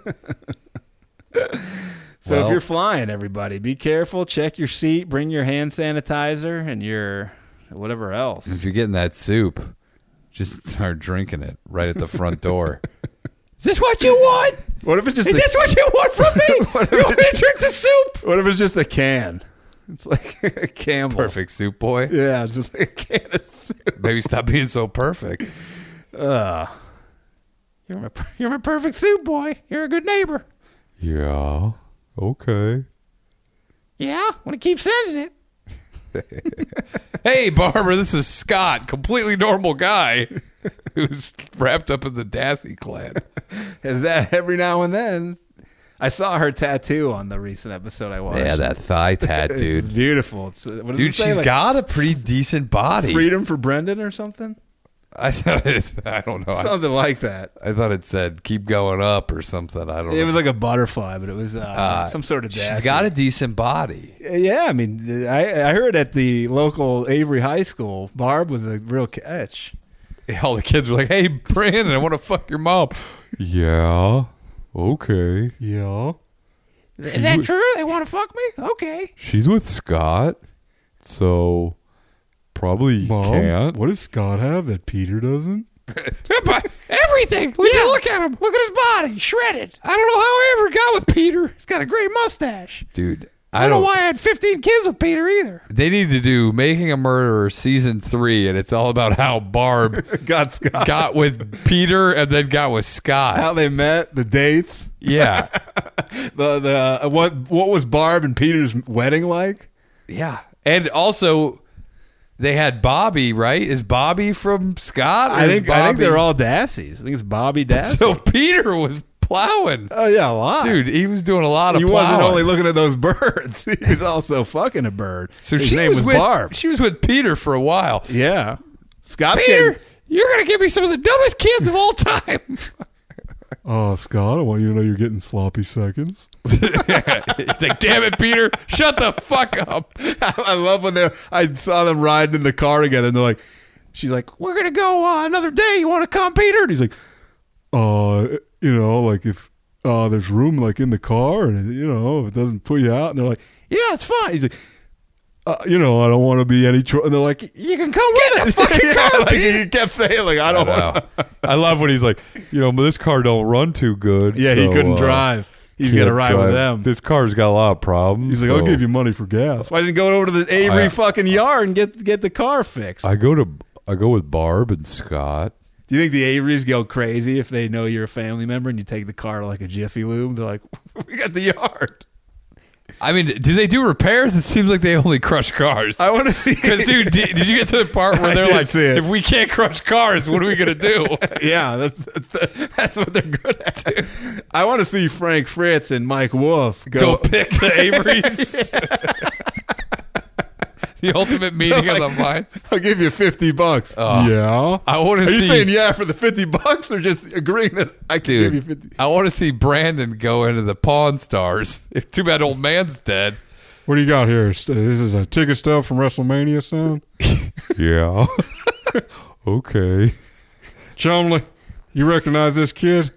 So if you're flying, everybody, be careful. Check your seat. Bring your hand sanitizer and your whatever else. If you're getting that soup, just start drinking it right at the front door. Is this what you want? What if it's just? Is this what you want from me? You want me to drink the soup? What if it's just a can? It's like a Campbell. Perfect soup boy. Yeah, it's just like a can of soup. Maybe stop being so perfect. You're my perfect soup boy. You're a good neighbor. Yeah. Okay. Yeah, want to keep sending it. Hey, Barbara, this is Scott, completely normal guy who's wrapped up in the Dassey clan. Is that every now and then? I saw her tattoo on the recent episode I watched. Yeah, that thigh tattoo. It's beautiful. What does Dude, it say? she's Like, got a pretty decent body. freedom for Brendan or something? I thought I don't know. Something like that. I thought it said keep going up or something. I don't know. It was like a butterfly, but it was some sort of Dassey. She's got a decent body. Yeah, I mean, I heard at the local Avery High School, Barb was a real catch. All the kids were like, hey, Brandon, I want to fuck your mom. Yeah. Okay. Yeah. Is that true? They want to fuck me? Okay. She's with Scott, so probably can't. What does Scott have that Peter doesn't? Everything. Look at him. Look at his body. Shredded. I don't know how I ever got with Peter. He's got a great mustache. Dude, I don't know why I had 15 kids with Peter either. They need to do Making a Murderer season 3, and it's all about how Barb Got Scott. got with Peter and then got with Scott. How they met, the dates. Yeah. What was Barb and Peter's wedding like? Yeah. And also, they had Bobby, right? Is Bobby from Scott? I think they're all Dassies. I think it's Bobby Dassey. So Peter was plowing. Oh yeah, a lot. Dude, he was doing a lot of He plowing. wasn't only looking at those birds. He was also fucking a bird. So His she name was with Barb. She was with Peter for a while. Yeah. Scott. Peter, you're going to give me some of the dumbest kids of all time. Scott, I want you to know you're getting sloppy seconds. It's like, damn it, Peter, shut the fuck up. I love when I saw them riding in the car together, and they're like, she's like, We're going to go another day. You want to come, Peter? and he's like, like if there's room like in the car, and if it doesn't put you out, and they're like, yeah, it's fine. He's like, I don't want to be any trouble. And they're like, You can come with the fucking car, like he kept saying, like, I don't want. I love when he's like, this car don't run too good. Yeah, he so, couldn't drive. He's got to ride with them. This car's got a lot of problems. He's like, I'll give you money for gas. Why doesn't he go over to the Avery fucking yard and get the car fixed? I go with Barb and Scott. Do you think the Averys go crazy if they know you're a family member and you take the car to like a Jiffy Lube? They're like, we got the yard. I mean, do they do repairs? It seems like they only crush cars. I want to see. Because, dude, did you get to the part where I they're did like, see it. if we can't crush cars, what are we going to do? Yeah, that's what they're good at. I want to see Frank Fritz and Mike Wolf Go pick the Averys. The ultimate meeting of the minds. I'll give you $50. Yeah. I want to Are see. you saying yeah for the $50 or just agreeing that I can give you 50? I want to see Brandon go into the Pawn Stars. Too bad old man's dead. What do you got here? This is a ticket stub from WrestleMania, son? Yeah. Okay. Chumley, you recognize this kid?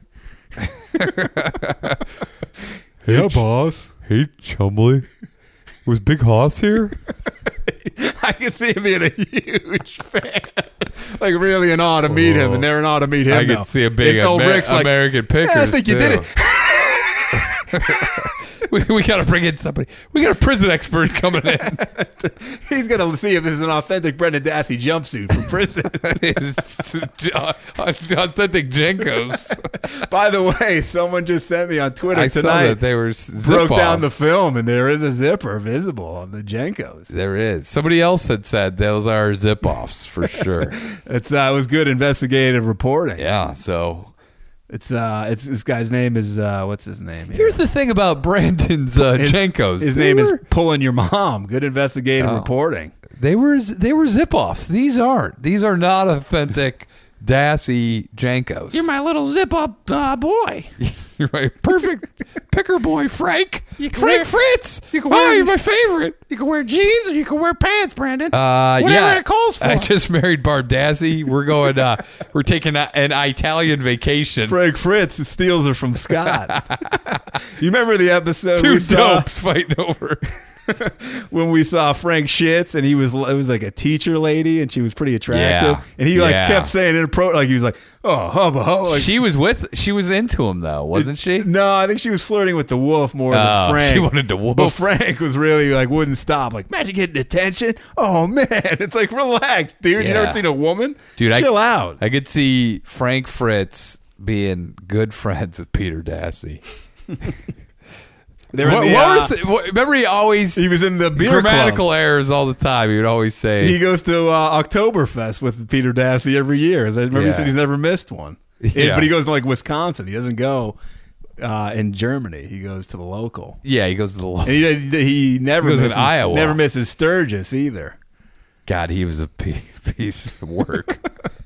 Yeah, boss. Hey, Chumley. Was Big Hoss here? I can see him being a huge fan. like really in awe to meet him, and they're in awe to meet him. I can see a big And old Rick's like, American Pickers. I think you did it. We got to bring in somebody. We got a prison expert coming in. He's gonna see if this is an authentic Brendan Dassey jumpsuit from prison. It's authentic Jenkos. By the way, someone just sent me on Twitter I saw tonight. that they were broke zip down off. the film, and there is a zipper visible on the Jenkos. There is. Somebody else had said those are zip offs for sure. It was good investigative reporting. Yeah. So It's this guy's name is what's his name? here? here's the thing about Brandon's Jenkos. His name is Pulling Your Mom. Good investigative reporting. They were zip offs. These aren't. These are not authentic Dassey Jenkos. You're my little zip up boy. You're right. Perfect picker boy, Frank. Frank Frank Fritz. You can wear, You're my favorite. You can wear jeans or you can wear pants, Brandon. Whatever Whatever it calls for. I just married Barb Dassey. We're going. We're taking an Italian vacation. Frank Fritz steals her from Scott. You remember the episode Two we saw dopes fighting over. when we saw Frank Shitz, and it was like a teacher lady, and she was pretty attractive, Yeah. and he like Yeah. kept saying like he was like, oh hubba hubba. Like, She was into him though, wasn't she? no, I think she was flirting with the wolf more Oh, than Frank. she wanted the wolf. But Frank was really like wouldn't stop. Like, imagine getting attention. Oh man, it's like relax, dude. You Yeah. never seen a woman? Dude, chill out. I could see Frank Fritz being good friends with Peter Dassey. They're in the, Remember, he always he was in the beer grammatical club. errors all the time. He would always say, He goes to Oktoberfest with Peter Dassey every year. I remember he Yeah. said he's never missed one. Yeah. But he goes to like Wisconsin. He doesn't go in Germany. He goes to the local. "Yeah." He goes to the And he never He goes in misses, Iowa. never misses Sturgis either. God, he was a piece of work.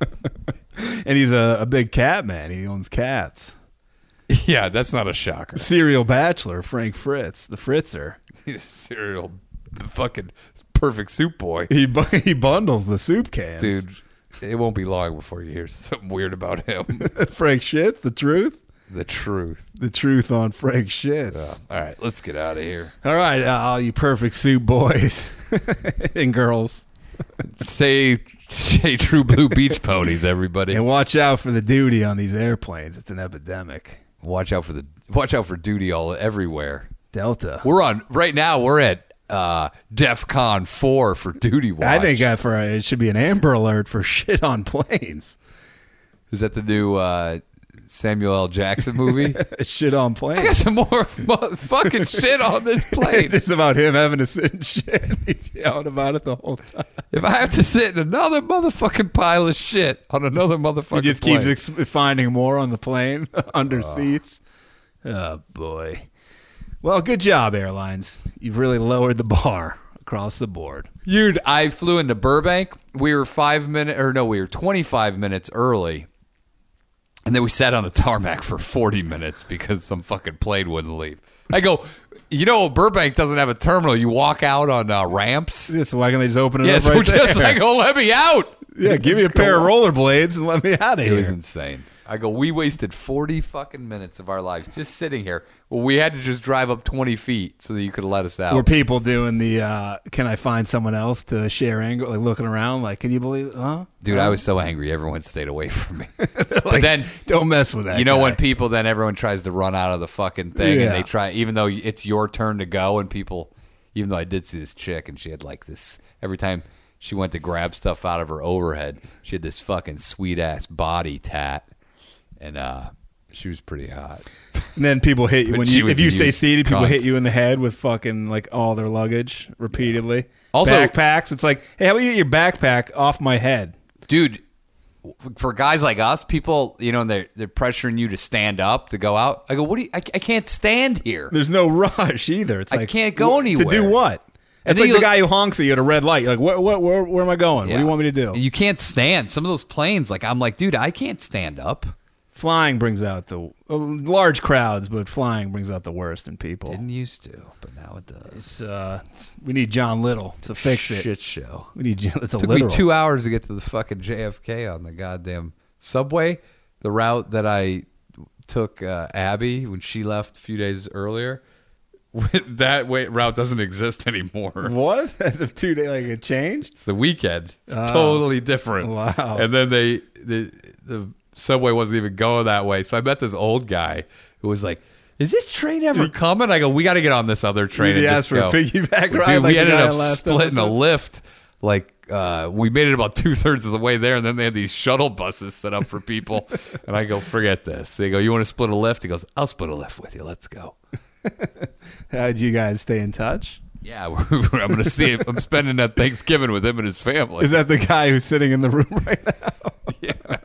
And he's a big cat man. He owns cats. Yeah, that's not a shocker. Serial bachelor, Frank Fritz, the Fritzer. He's a serial fucking perfect soup boy, He bundles the soup cans. dude. It won't be long before you hear something weird about him. Frank Shitz, the truth? The truth. The truth on Frank Shitz. All right, let's get out of here. All right, all you perfect soup boys and girls. Stay true blue beach ponies, everybody. And watch out for the duty on these airplanes. It's an epidemic. Watch out for duty everywhere. Delta. We're on right now. We're at DEFCON 4 for duty watch. I think it should be an Amber Alert for shit on planes. Is that the new Samuel L. Jackson movie? Shit on I got planes. some more fucking shit on this plane. It's just about him having to sit and shit. He's yelling about it the whole time. If I have to sit in another motherfucking pile of shit on another motherfucking He just plane. keeps finding more on the plane under seats. Oh, boy. Well, good job, airlines. You've really lowered the bar across the board. Dude, I flew into Burbank. We were 25 minutes early. And then we sat on the tarmac for 40 minutes because some fucking plane wouldn't leave. I go, Burbank doesn't have a terminal. You walk out on ramps. Yeah, so why can't they just open it Yeah, up so right just there? like, let me out. Yeah, give me a pair of rollerblades and let me out of It here. was insane. I go, we wasted 40 fucking minutes of our lives just sitting here. Well, we had to just drive up 20 feet so that you could let us out. Were people doing the, can I find someone else to share anger? Like looking around like, can you believe it? Huh? Dude, I was so angry. Everyone stayed away from me. But then, Don't mess with that you know, guy. when people, then everyone tries to run out of the fucking thing Yeah. and they try, even though it's your turn to go, and people, even though I did see this chick and she had like this, every time she went to grab stuff out of her overhead, she had this fucking sweet ass body tat. And she was pretty hot. And then people hit you But when she you was if you a stay huge seated. People cunt. hit you in the head with fucking like all their luggage repeatedly. Also- backpacks. It's like, hey, how about you get your backpack off my head? Dude, for guys like us, people, they're pressuring you to stand up to go out. I go, I can't stand here. There's no rush either. It's I like can't go To anywhere. do what? And It's then like you the guy who honks at you at a red light. You're like, where am I going? What do you want me to do? You can't stand. Some of those planes, I'm like, dude, I can't stand up. Flying brings out the large crowds, but flying brings out the worst in people. Didn't used to, but now it does. We need John Little to fix it. Shit show. We need it's a Took literal. me 2 hours to get to the fucking JFK on the goddamn subway. The route that I took Abby when she left a few days earlier, that route doesn't exist anymore. What? As of 2 days, like it changed? It's the weekend. It's totally different. Wow. And then the subway wasn't even going that way. So I met this old guy who was like, "Is this train ever coming?" I go, "We got to get on this other train." Did you and ask just for a go." piggyback ride? Dude, like we ended the guy up last splitting a episode? lift. Like we made it about 2/3 of the way there, and then they had these shuttle buses set up for people. And I go, "Forget this." They go, "You want to split a lift?" He goes, "I'll split a lift with you. Let's go." How did you guys stay in touch? Yeah, I'm going to see him. I'm spending that Thanksgiving with him and his family. Is that the guy who's sitting in the room right now? Yeah.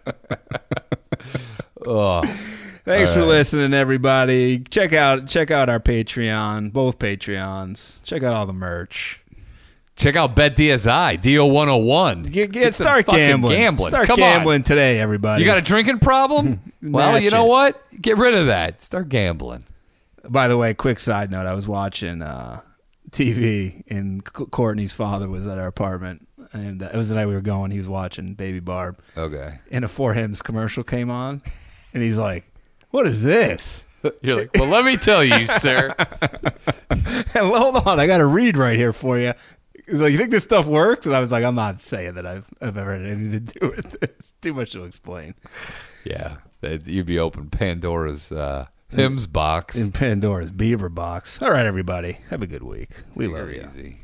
Oh. Thanks for listening, everybody. Check out our Patreon, both Patreons. Check out all the merch. Check out BetDSI, DO101. Start gambling. Start Come gambling on. today, everybody. You got a drinking problem? Well, you know what? Get rid of that. Start gambling. By the way, quick side note: I was watching TV, and Courtney's father was at our apartment, and it was the night we were going. He was watching Baby Barb. Okay. And a For Hims commercial came on, and he's like, "What is this?" You're like, "Well, let me tell you, sir." Hold on, I got to read right here for you. He's like, "You think this stuff works?" And I was like, "I'm not saying that I've ever had anything to do with it. It's too much to explain." Yeah, you'd be open Pandora's Hims box. In Pandora's Beaver box. All right, everybody. Have a good week. We love you. Easy.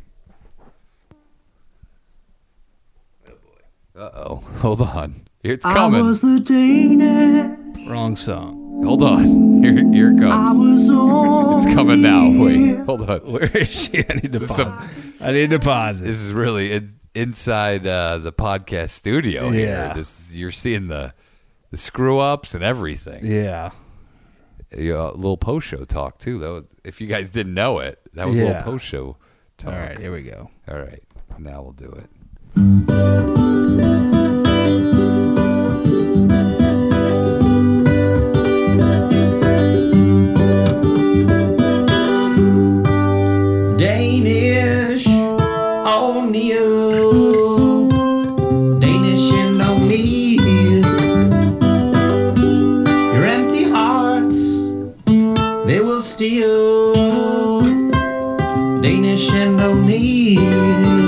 Uh-oh. Hold on. It's coming. I was the Danish. Wrong song. Hold on. Here it comes. It's coming now. Wait. Hold on. Where is she? I need to pause. I need to pause it. This is really inside the podcast studio Yeah. here. You're seeing the screw ups and everything. Yeah. A little post show talk too, though. If you guys didn't know it, that was a little post show talk. All right, here we go. All right, now we'll do it. Danish O'Neill. Danish and O'Neill. Your empty hearts, they will steal. Danish and O'Neill.